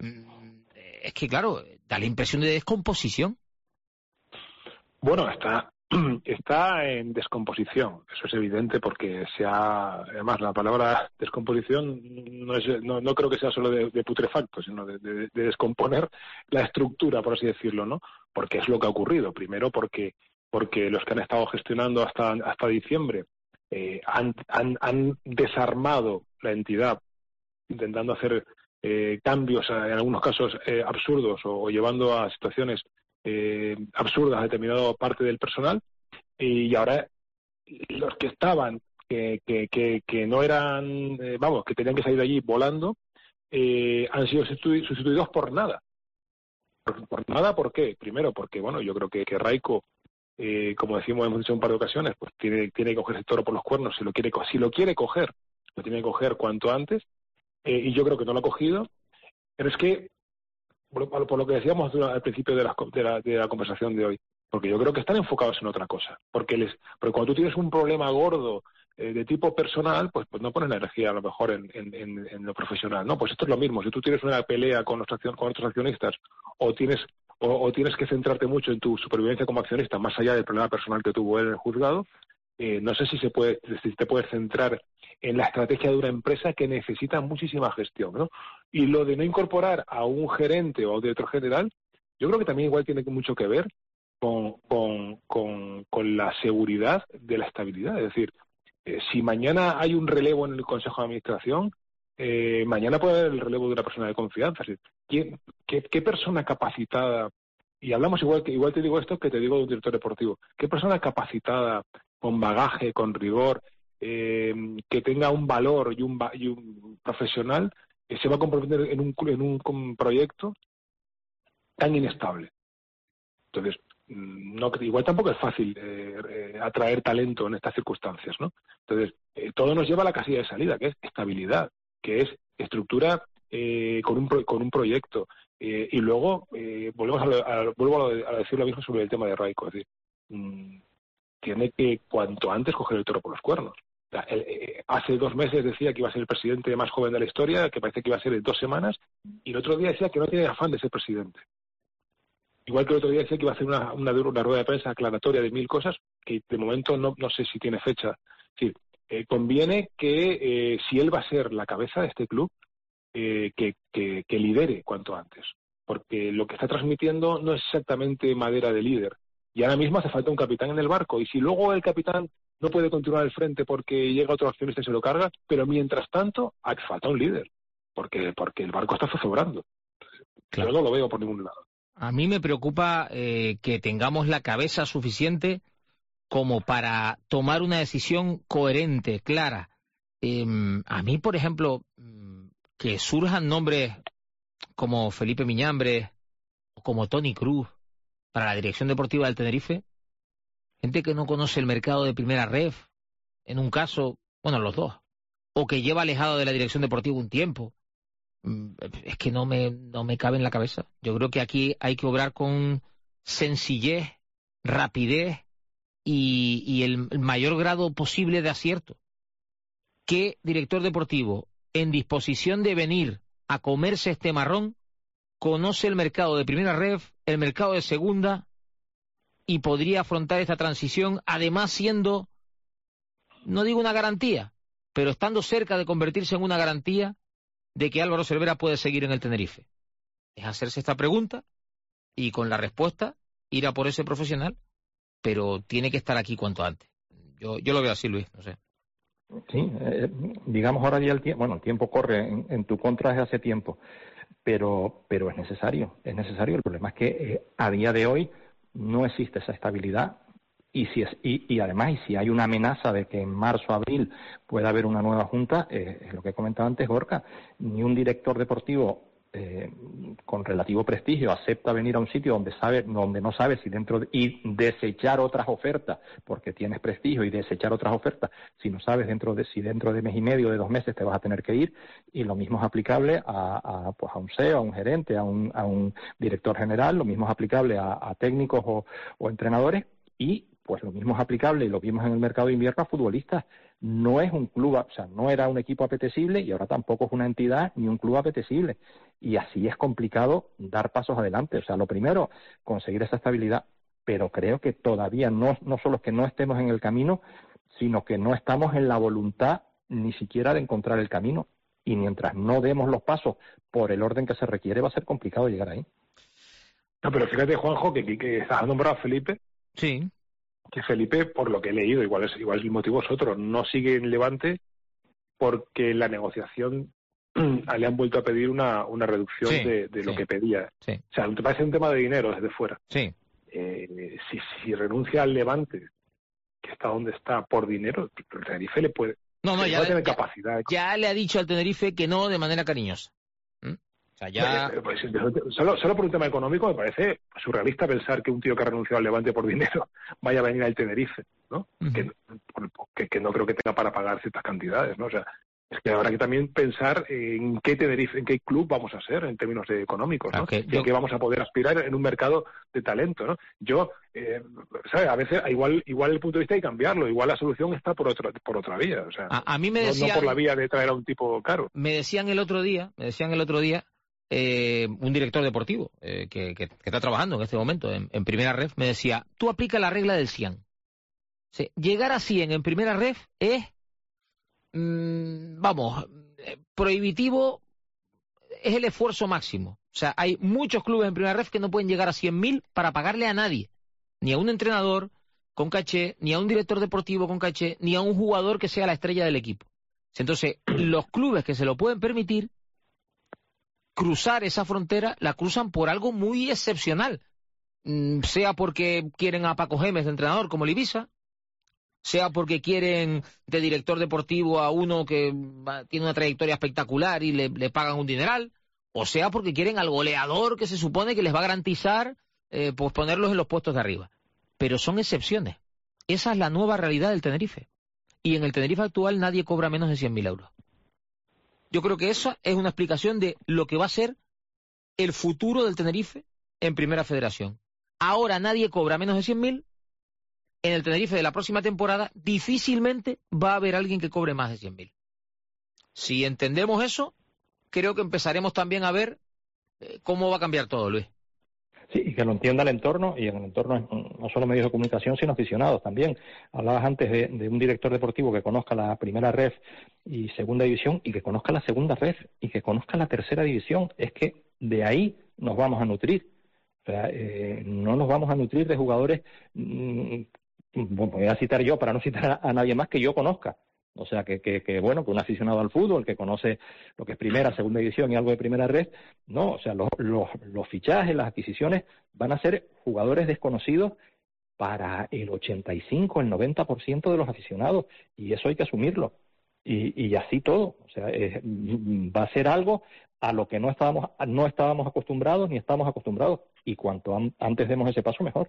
Es que, claro, da la impresión de descomposición. Bueno, está, está en descomposición, eso es evidente porque se ha, además la palabra descomposición no, es, no, no creo que sea solo de, de putrefacto, sino de, de, de descomponer la estructura, por así decirlo, ¿no? Porque es lo que ha ocurrido. Primero porque, porque los que han estado gestionando hasta, hasta diciembre eh, han, han, han desarmado la entidad intentando hacer eh, cambios, en algunos casos eh, absurdos o, o llevando a situaciones Eh, absurdas a determinada parte del personal, y ahora los que estaban que, que, que, que no eran eh, vamos, que tenían que salir de allí volando eh, han sido sustitu- sustituidos por nada por, por nada. ¿Por qué? Primero porque bueno, yo creo que, que Raico eh, como decimos, hemos dicho un par de ocasiones, pues tiene, tiene que coger el toro por los cuernos. Si lo quiere, si lo quiere coger, lo tiene que coger cuanto antes, eh, y yo creo que no lo ha cogido. Pero es que, por, por lo que decíamos al principio de la, de, la, de la conversación de hoy, porque yo creo que están enfocados en otra cosa. Porque, les, porque cuando tú tienes un problema gordo eh, de tipo personal, pues, pues no pones la energía a lo mejor en, en, en, en lo profesional, ¿no? Pues esto es lo mismo. Si tú tienes una pelea con, los, con otros accionistas o tienes o, o tienes que centrarte mucho en tu supervivencia como accionista, más allá del problema personal que tuvo él en el juzgado, eh, no sé si se puede, si te puedes centrar en la estrategia de una empresa que necesita muchísima gestión, ¿no? Y lo de no incorporar a un gerente o director general, yo creo que también igual tiene mucho que ver con, con, con, con la seguridad de la estabilidad. Es decir, eh, si mañana hay un relevo en el Consejo de Administración, eh, mañana puede haber el relevo de una persona de confianza. Es decir, ¿quién, qué, ¿Qué persona capacitada, y hablamos igual que igual te digo esto que te digo de un director deportivo, qué persona capacitada, con bagaje, con rigor, eh, que tenga un valor y un, y un profesional, que se va a comprometer en un, en un proyecto tan inestable? Entonces, no, igual tampoco es fácil eh, eh, atraer talento en estas circunstancias, ¿no? Entonces, eh, todo nos lleva a la casilla de salida, que es estabilidad, que es estructura eh, con, un pro, con un proyecto. Eh, y luego, eh, volvemos a, a, vuelvo a, a decir lo mismo sobre el tema de Raiko. Es decir, mmm, tiene que cuanto antes coger el toro por los cuernos. O sea, el, eh, hace dos meses decía que iba a ser el presidente más joven de la historia, que parece que iba a ser en dos semanas, y el otro día decía que no tiene afán de ser presidente. Igual que el otro día decía que iba a hacer una, una, una rueda de prensa aclaratoria de mil cosas, que de momento no, no sé si tiene fecha. Es decir, eh, conviene que eh, si él va a ser la cabeza de este club, eh, que, que, que lidere cuanto antes. Porque lo que está transmitiendo no es exactamente madera de líder. Y ahora mismo hace falta un capitán en el barco. Y si luego el capitán no puede continuar al frente porque llega otro accionista y se lo carga, pero mientras tanto hace falta un líder. Porque, porque el barco está zozobrando. Claro. Yo no lo veo por ningún lado. A mí me preocupa eh, que tengamos la cabeza suficiente como para tomar una decisión coherente, clara. Eh, a mí, por ejemplo, que surjan nombres como Felipe Miñambres o como Toni Cruz para la dirección deportiva del Tenerife, gente que no conoce el mercado de primera ref, en un caso, bueno, los dos, o que lleva alejado de la dirección deportiva un tiempo. Es que no me, no me cabe en la cabeza. Yo creo que aquí hay que obrar con sencillez, rapidez y, y el mayor grado posible de acierto. ¿Qué director deportivo en disposición de venir a comerse este marrón conoce el mercado de primera ref, el mercado de segunda y podría afrontar esta transición, además siendo, no digo una garantía, pero estando cerca de convertirse en una garantía de que Álvaro Cervera puede seguir en el Tenerife? Es hacerse esta pregunta y con la respuesta ir a por ese profesional, pero tiene que estar aquí cuanto antes. Yo, yo lo veo así, Luis, no sé. Sí, eh, digamos ahora ya el tiempo, bueno, el tiempo corre en, en tu contra desde hace tiempo, pero, pero es necesario, es necesario. El problema es que eh, a día de hoy no existe esa estabilidad. Y, si es, y, y además, y si hay una amenaza de que en marzo, abril pueda haber una nueva junta, eh, es lo que comentaba antes Gorka, ni un director deportivo eh, con relativo prestigio acepta venir a un sitio donde sabe, donde no sabe si dentro de, y desechar otras ofertas, porque tienes prestigio, y desechar otras ofertas, si no sabes dentro de si dentro de mes y medio, de dos meses te vas a tener que ir. Y lo mismo es aplicable a, a, pues a un C E O, a un gerente, a un, a un director general, lo mismo es aplicable a, a técnicos o, o entrenadores, y pues lo mismo es aplicable, y lo vimos en el mercado de invierno, a futbolistas. No es un club, o sea, no era un equipo apetecible y ahora tampoco es una entidad ni un club apetecible. Y así es complicado dar pasos adelante. O sea, lo primero, conseguir esa estabilidad, pero creo que todavía no, no solo es que no estemos en el camino, sino que no estamos en la voluntad ni siquiera de encontrar el camino. Y mientras no demos los pasos por el orden que se requiere, va a ser complicado llegar ahí. No, pero fíjate, Juanjo, que, que, que has nombrado a Felipe. Sí. Que Felipe, por lo que he leído, igual es igual el motivo es otro, no sigue en Levante porque la negociación le han vuelto a pedir una, una reducción sí, de, de sí, lo que pedía. Sí. O sea, te parece un tema de dinero desde fuera. Sí. Eh, si, si renuncia al Levante, que está donde está, por dinero, el Tenerife le puede... No, no, ya, puede tener ya, capacidad de... ya le ha dicho al Tenerife que no de manera cariñosa. ¿Mm? O sea, ya... Pues, solo, solo por un tema económico me parece surrealista pensar que un tío que ha renunciado al Levante por dinero vaya a venir al Tenerife, ¿no? Uh-huh. que, que, que no creo que tenga para pagar ciertas cantidades, ¿no? O sea, Es que habrá que también pensar en qué Tenerife, en qué club vamos a ser en términos de económicos, ¿no? Okay, yo... En qué vamos a poder aspirar en un mercado de talento, ¿no? Yo, eh, ¿sabes? A veces igual igual el punto de vista hay que cambiarlo, igual la solución está por otra por otra vía, o sea, a, a mí me no, decían, no por la vía de traer a un tipo caro. Me decían el otro día, me decían el otro día eh, un director deportivo eh, que, que, que está trabajando en este momento en, en Primera Ref, me decía, tú aplica la regla del cien. Sí, llegar a cien en Primera Ref es, mmm, vamos, eh, prohibitivo, es el esfuerzo máximo. O sea, hay muchos clubes en Primera Ref que no pueden llegar a cien mil para pagarle a nadie, ni a un entrenador con caché, ni a un director deportivo con caché, ni a un jugador que sea la estrella del equipo. Entonces, los clubes que se lo pueden permitir, cruzar esa frontera, la cruzan por algo muy excepcional. Sea porque quieren a Paco Gémez de entrenador como el Ibiza, sea porque quieren de director deportivo a uno que tiene una trayectoria espectacular y le, le pagan un dineral, o sea porque quieren al goleador que se supone que les va a garantizar eh, pues ponerlos en los puestos de arriba. Pero son excepciones. Esa es la nueva realidad del Tenerife. Y en el Tenerife actual nadie cobra menos de cien mil euros. Yo creo que esa es una explicación de lo que va a ser el futuro del Tenerife en Primera Federación. Ahora nadie cobra menos de cien mil. En el Tenerife de la próxima temporada difícilmente va a haber alguien que cobre más de cien mil. Si entendemos eso, creo que empezaremos también a ver eh, cómo va a cambiar todo, Luis. Sí, y que lo entienda el entorno, y en el entorno no solo medios de comunicación, sino aficionados también. Hablabas antes de, de un director deportivo que conozca la Primera Ref y Segunda División, y que conozca la Segunda Ref, y que conozca la Tercera División. Es que de ahí nos vamos a nutrir. O sea, eh, no nos vamos a nutrir de jugadores, mmm, voy a citar yo para no citar a, a nadie más que yo conozca. O sea, que, que, que bueno, que un aficionado al fútbol, que conoce lo que es Primera, Segunda División y algo de Primera Red, no, o sea, los, los, los fichajes, las adquisiciones van a ser jugadores desconocidos para el ochenta y cinco, el noventa por ciento de los aficionados, y eso hay que asumirlo. Y, y así todo, o sea, es, va a ser algo a lo que no estábamos, no estábamos acostumbrados ni estamos acostumbrados, y cuanto an, antes demos ese paso, mejor.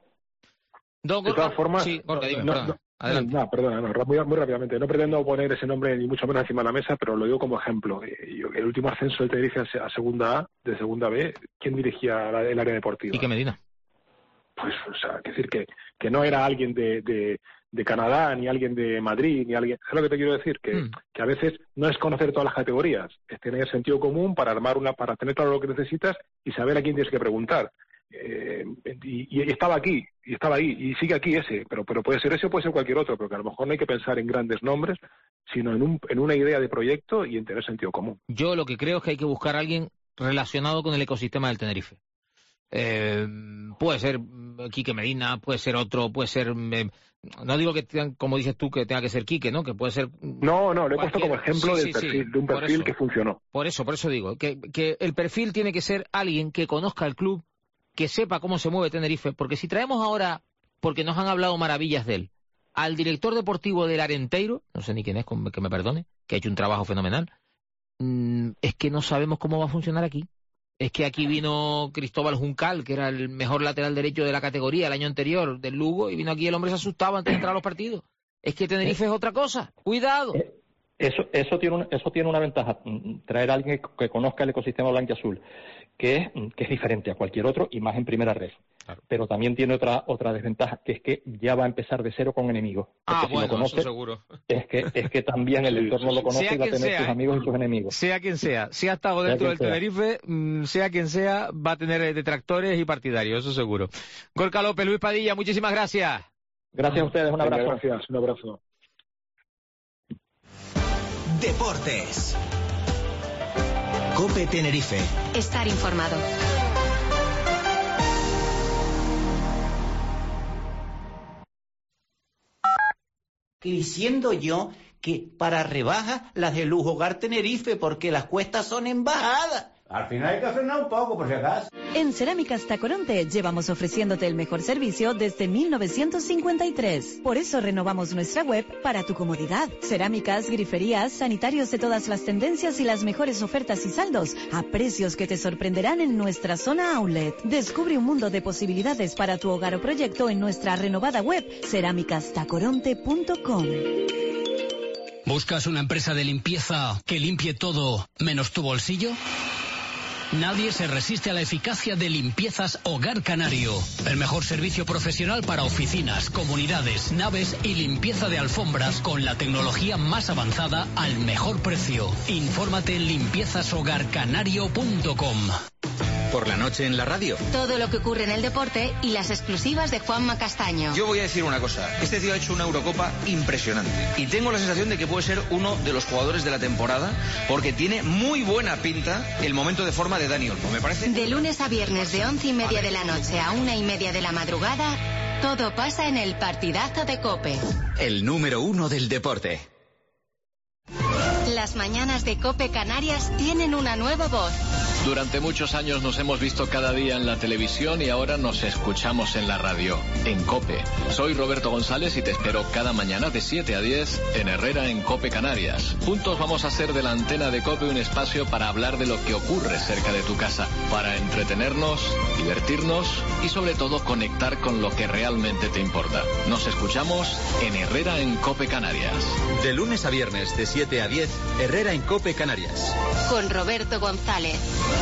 Don de todas formas, sí, Gorka, dime, no, perdona. no, Adelante. No, perdona, no, muy, muy rápidamente. No pretendo poner ese nombre ni mucho menos encima de la mesa, pero lo digo como ejemplo. El último ascenso del Tenerife a Segunda A, de Segunda B, ¿quién dirigía el área deportiva? Quique Medina. Pues, o sea, que decir que, que no era alguien de, de, de Canadá, ni alguien de Madrid, ni alguien... ¿Sabes lo que te quiero decir? Que, mm. que a veces no es conocer todas las categorías, es tener sentido común para armar una, para tener claro lo que necesitas y saber a quién tienes que preguntar. Eh, y, y estaba aquí, y estaba ahí, y sigue aquí ese, pero, pero puede ser ese o puede ser cualquier otro, porque a lo mejor no hay que pensar en grandes nombres, sino en, un, en una idea de proyecto y en tener sentido común. Yo lo que creo es que hay que buscar a alguien relacionado con el ecosistema del Tenerife. Eh, puede ser Quique Medina, puede ser otro, puede ser... Eh, no digo que, tengan, como dices tú, que tenga que ser Quique, ¿no? Que puede ser... No, no, lo he puesto como ejemplo sí, del sí, perfil, sí. de un perfil que funcionó. Por eso, por eso digo, que, que el perfil tiene que ser alguien que conozca el club, que sepa cómo se mueve Tenerife, porque si traemos ahora, porque nos han hablado maravillas de él, al director deportivo del Arenteiro, no sé ni quién es, que me perdone, que ha hecho un trabajo fenomenal, mmm, es que no sabemos cómo va a funcionar aquí. Es que aquí vino Cristóbal Juncal, que era el mejor lateral derecho de la categoría el año anterior, del Lugo, y vino aquí el hombre se asustaba antes de entrar a los partidos. Es que Tenerife es otra cosa, cuidado. Eso, eso, tiene un, eso tiene una ventaja, traer a alguien que, que conozca el ecosistema blanquiazul, que es, que es diferente a cualquier otro y más en Primera Red. Claro. Pero también tiene otra otra desventaja, que es que ya va a empezar de cero con enemigos. Ah, si bueno, lo conoce, eso seguro. Es que, es que también el entorno lo conoce y va a tener sea, sus amigos y sus enemigos. Sea quien sea, si ha estado dentro del sea. Tenerife, sea quien sea, va a tener detractores y partidarios, eso seguro. Gorka López, Luis Padilla, muchísimas gracias. Gracias a ustedes, un abrazo. Gracias, un abrazo. Deportes. COPE Tenerife. Estar informado. Diciendo yo que para rebajas las de Lujo Hogar Tenerife, porque las cuestas son en bajada. Al final hay que frenar un poco, por si acaso. En Cerámicas Tacoronte llevamos ofreciéndote el mejor servicio desde mil novecientos cincuenta y tres. Por eso renovamos nuestra web para tu comodidad. Cerámicas, griferías, sanitarios de todas las tendencias y las mejores ofertas y saldos a precios que te sorprenderán en nuestra zona outlet. Descubre un mundo de posibilidades para tu hogar o proyecto en nuestra renovada web cerámicas tacoronte punto com. ¿Buscas una empresa de limpieza que limpie todo menos tu bolsillo? Nadie se resiste a la eficacia de Limpiezas Hogar Canario. El mejor servicio profesional para oficinas, comunidades, naves y limpieza de alfombras con la tecnología más avanzada al mejor precio. Infórmate en limpiezas hogar canario punto com. Por la noche en la radio. Todo lo que ocurre en el deporte y las exclusivas de Juanma Castaño. Yo voy a decir una cosa. Este tío ha hecho una Eurocopa impresionante. Y tengo la sensación de que puede ser uno de los jugadores de la temporada porque tiene muy buena pinta el momento de forma de Dani Olmo, me parece. De lunes a viernes de once y media de la noche a una y media de la madrugada, todo pasa en el partidazo de COPE. El número uno del deporte. Las mañanas de COPE Canarias tienen una nueva voz. Durante muchos años nos hemos visto cada día en la televisión y ahora nos escuchamos en la radio, en COPE. Soy Roberto González y te espero cada mañana de siete a diez en Herrera en COPE Canarias. Juntos vamos a hacer de la antena de COPE un espacio para hablar de lo que ocurre cerca de tu casa, para entretenernos, divertirnos y sobre todo conectar con lo que realmente te importa. Nos escuchamos en Herrera en COPE Canarias. De lunes a viernes de siete a diez, Herrera en COPE Canarias. Con Roberto González.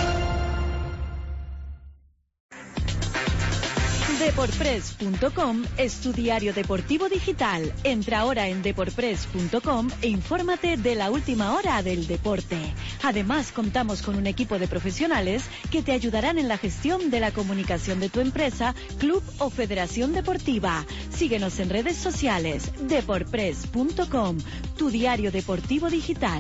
Deportpress punto com es tu diario deportivo digital. Entra ahora en deportpress punto com e infórmate de la última hora del deporte. Además, contamos con un equipo de profesionales que te ayudarán en la gestión de la comunicación de tu empresa, club o federación deportiva. Síguenos en redes sociales. Deportpress punto com, tu diario deportivo digital.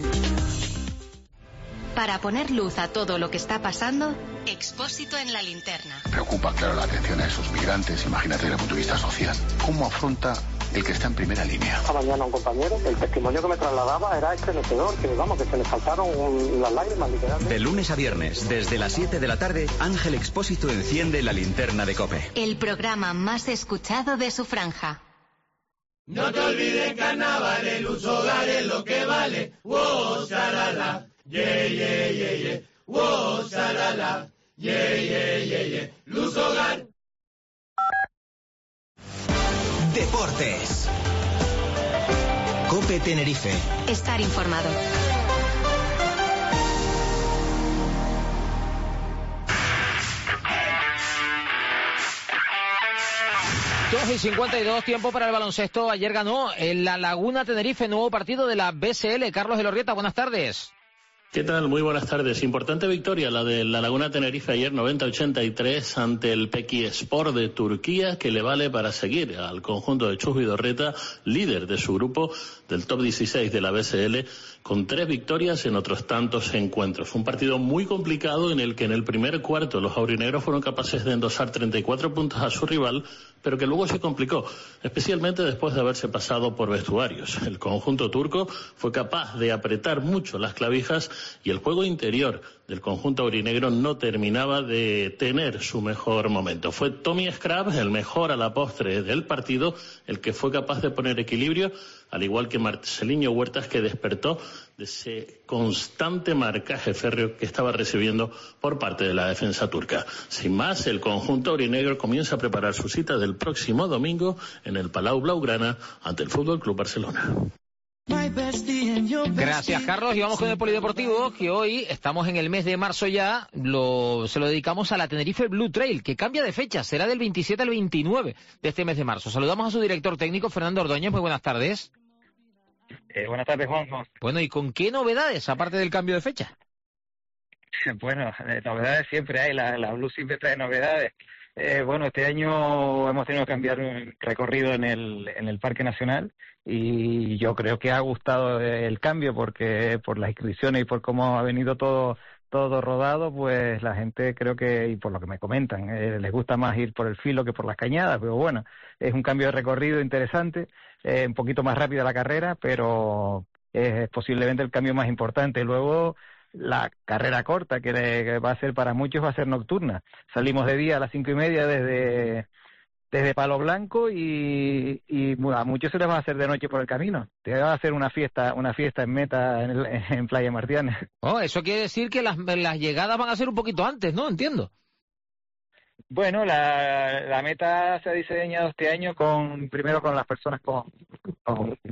Para poner luz a todo lo que está pasando, Expósito en la linterna. Preocupa, claro, la atención a esos migrantes. Imagínate desde el punto de vista social. ¿Cómo afronta el que está en primera línea? Esta mañana un compañero, el testimonio que me trasladaba era estremecedor, que vamos, que se le saltaron un, las lágrimas literalmente. De lunes a viernes, desde las siete de la tarde, Ángel Expósito enciende la linterna de COPE. El programa más escuchado de su franja. No te olvides, carnaval, el uso hogar es lo que vale. ¡Wow, shalala! Yeah, yeah, yeah, yeah. ¡Wow, shalala! Yeah, yeah, yeah, yeah. Luz hogar. Deportes. COPE Tenerife. Estar informado. dos y cincuenta y dos, tiempo para el baloncesto. Ayer ganó en La Laguna Tenerife, nuevo partido de la B C L. Carlos Elorrieta, buenas tardes. ¿Qué tal? Muy buenas tardes. Importante victoria la de La Laguna Tenerife ayer, noventa a ochenta y tres ante el Pekispor de Turquía, que le vale para seguir al conjunto de Chus Vidorreta, líder de su grupo del top dieciséis de la B C L, con tres victorias en otros tantos encuentros. Un partido muy complicado en el que en el primer cuarto los aurinegros fueron capaces de endosar treinta y cuatro puntos a su rival, pero que luego se complicó, especialmente después de haberse pasado por vestuarios. El conjunto turco fue capaz de apretar mucho las clavijas y el juego interior del conjunto aurinegro no terminaba de tener su mejor momento. Fue Tommy Scrab, el mejor a la postre del partido, el que fue capaz de poner equilibrio, al igual que Marcelinho Huertas, que despertó de ese constante marcaje férreo que estaba recibiendo por parte de la defensa turca. Sin más, el conjunto aurinegro comienza a preparar su cita del próximo domingo en el Palau Blaugrana ante el Fútbol Club Barcelona. Gracias, Carlos. Y vamos con el polideportivo, que hoy estamos en el mes de marzo ya, lo, se lo dedicamos a la Tenerife Blue Trail, que cambia de fecha, será del veintisiete al veintinueve de este mes de marzo. Saludamos a su director técnico, Fernando Ordóñez. Muy buenas tardes. Eh, buenas tardes, Juanjo. Bueno, ¿y con qué novedades, aparte del cambio de fecha? Bueno, eh, novedades siempre hay, la, la Blue siempre trae novedades. Eh, bueno, este año hemos tenido que cambiar un recorrido en el, en el Parque Nacional y yo creo que ha gustado el cambio porque por las inscripciones y por cómo ha venido todo todo rodado, pues la gente creo que, y por lo que me comentan, eh, les gusta más ir por el filo que por las cañadas, pero bueno, es un cambio de recorrido interesante, eh, un poquito más rápida la carrera, pero es posiblemente el cambio más importante. Luego, la carrera corta, que, le, que va a ser para muchos, va a ser nocturna. Salimos de día a las cinco y media desde desde Palo Blanco y, y a muchos se les va a hacer de noche por el camino. Te va a hacer una fiesta una fiesta en Meta, en, el, en Playa Martiana. Oh, eso quiere decir que las, las llegadas van a ser un poquito antes, ¿no? Entiendo. Bueno, la, la Meta se ha diseñado este año con primero con las personas con, con,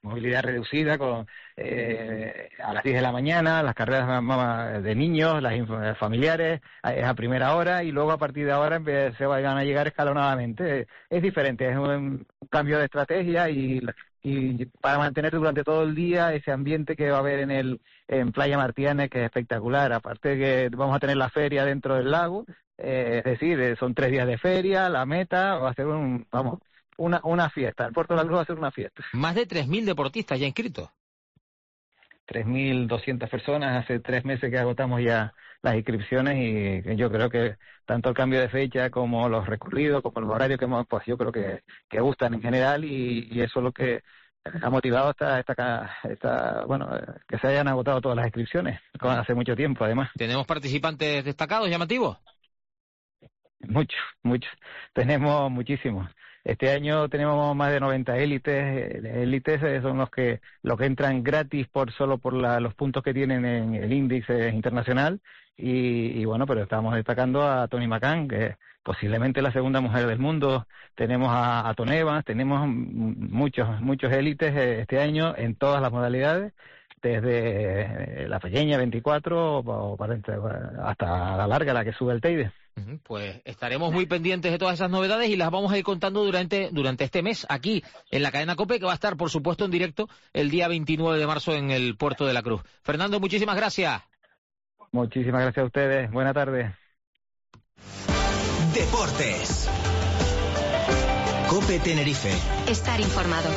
movilidad reducida, con eh, a las diez de la mañana, las carreras de niños, las inf- familiares, a, a primera hora, y luego a partir de ahora se vayan a llegar escalonadamente. Es diferente, es un cambio de estrategia y, y para mantener durante todo el día ese ambiente que va a haber en el en Playa Martínez, que es espectacular. Aparte de que vamos a tener la feria dentro del lago, eh, es decir, son tres días de feria, la meta va a ser un, vamos, una, una fiesta. El Puerto de la Cruz va a ser una fiesta. Más de tres mil deportistas ya inscritos. tres mil doscientas personas, hace tres meses que agotamos ya las inscripciones y yo creo que tanto el cambio de fecha como los recorridos, como los horarios que hemos, pues yo creo que, que gustan en general y, y eso es lo que ha motivado esta, esta, esta, bueno, que se hayan agotado todas las inscripciones, hace mucho tiempo además. ¿Tenemos participantes destacados, llamativos? Muchos, muchos. Tenemos muchísimos. Este año tenemos más de noventa élites. Élites son los que los que entran gratis por solo por la, los puntos que tienen en el índice internacional. Y, y bueno, pero estamos destacando a Tony McCann, que es posiblemente la segunda mujer del mundo. Tenemos a, a Tom Evans, tenemos muchos, muchos élites este año en todas las modalidades, desde la pequeña veinticuatro o hasta la larga, la que sube el Teide. Pues estaremos muy pendientes de todas esas novedades y las vamos a ir contando durante, durante este mes aquí en la cadena COPE, que va a estar, por supuesto, en directo el día veintinueve de marzo en el Puerto de la Cruz. Fernando, muchísimas gracias. Muchísimas gracias a ustedes. Buena tarde. Deportes. COPE Tenerife. Estar informado.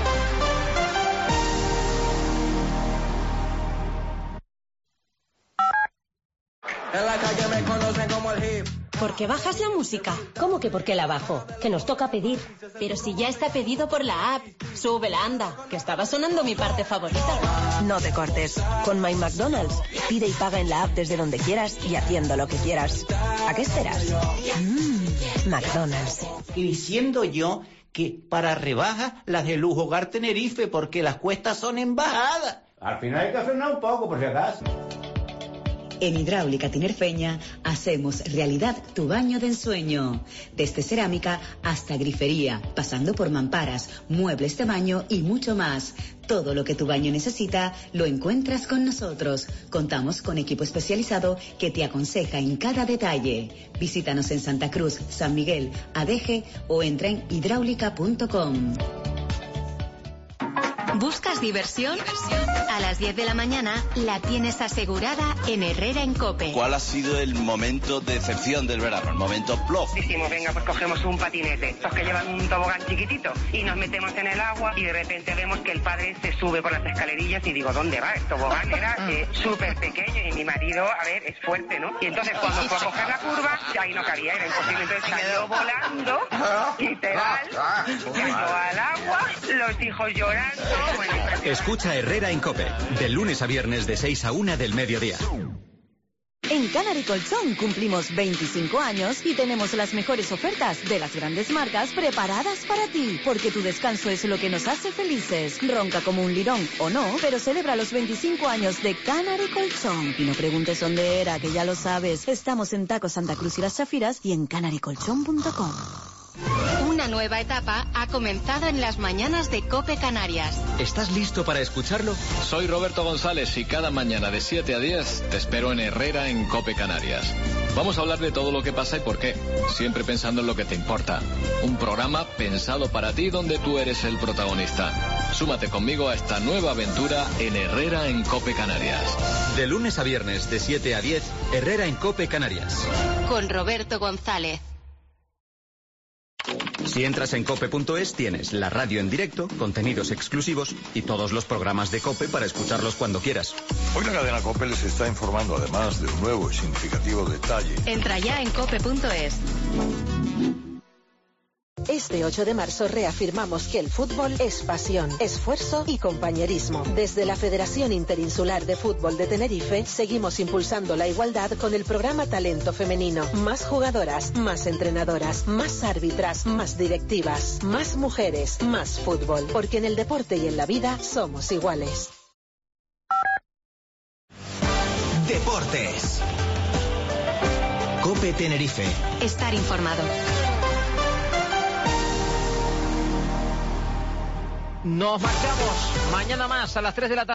En la calle me conocen como el hip. ¿Por qué bajas la música? ¿Cómo que por qué la bajo? Que nos toca pedir. Pero si ya está pedido por la app. Súbela, anda, que estaba sonando mi parte favorita. No te cortes. Con My McDonald's, pide y paga en la app desde donde quieras y haciendo lo que quieras. ¿A qué esperas? Mmm, McDonald's. Y diciendo yo que para rebajas las de Lujo Hogar Tenerife, porque las cuestas son en bajada. Al final hay que frenar un poco, por si acaso. En Hidráulica Tinerfeña hacemos realidad tu baño de ensueño. Desde cerámica hasta grifería, pasando por mamparas, muebles de baño y mucho más. Todo lo que tu baño necesita lo encuentras con nosotros. Contamos con equipo especializado que te aconseja en cada detalle. Visítanos en Santa Cruz, San Miguel, Adeje o entra en hidráulica punto com. ¿Buscas diversión? A las diez de la mañana la tienes asegurada en Herrera en COPE. ¿Cuál ha sido el momento de decepción del verano? El momento plof. Decimos, venga, pues cogemos un patinete, estos que llevan un tobogán chiquitito, y nos metemos en el agua y de repente vemos que el padre se sube por las escalerillas y digo, ¿dónde va? El tobogán era eh, súper pequeño y mi marido, a ver, es fuerte, ¿no? Y entonces cuando fue a coger la curva, ahí no cabía, era imposible, entonces salió volando, literal, cayó al agua, los hijos llorando. Bueno, escucha Herrera en COPE, de lunes a viernes de seis a una del mediodía. En Canary Colchón cumplimos veinticinco años y tenemos las mejores ofertas de las grandes marcas preparadas para ti, porque tu descanso es lo que nos hace felices. Ronca como un lirón o no, pero celebra los veinticinco años de Canary Colchón. Y no preguntes dónde era, que ya lo sabes. Estamos en Taco Santa Cruz y Las Chafiras y en canary colchón punto com. Una nueva etapa ha comenzado en las mañanas de COPE Canarias. ¿Estás listo para escucharlo? Soy Roberto González y cada mañana de siete a diez te espero en Herrera en COPE Canarias. Vamos a hablar de todo lo que pasa y por qué, siempre pensando en lo que te importa. Un programa pensado para ti donde tú eres el protagonista. Súmate conmigo a esta nueva aventura en Herrera en COPE Canarias. De lunes a viernes de siete a diez, Herrera en COPE Canarias. Con Roberto González. Si entras en cope punto es tienes la radio en directo, contenidos exclusivos y todos los programas de COPE para escucharlos cuando quieras. Hoy la cadena COPE les está informando además de un nuevo y significativo detalle. Entra ya en cope punto es. Este ocho de marzo reafirmamos que el fútbol es pasión, esfuerzo y compañerismo. Desde la Federación Interinsular de Fútbol de Tenerife seguimos impulsando la igualdad con el programa Talento Femenino. Más jugadoras, más entrenadoras, más árbitras, más directivas, más mujeres, más fútbol. Porque en el deporte y en la vida somos iguales. Deportes. COPE Tenerife. Estar informado. Nos marchamos mañana más a las tres de la tarde.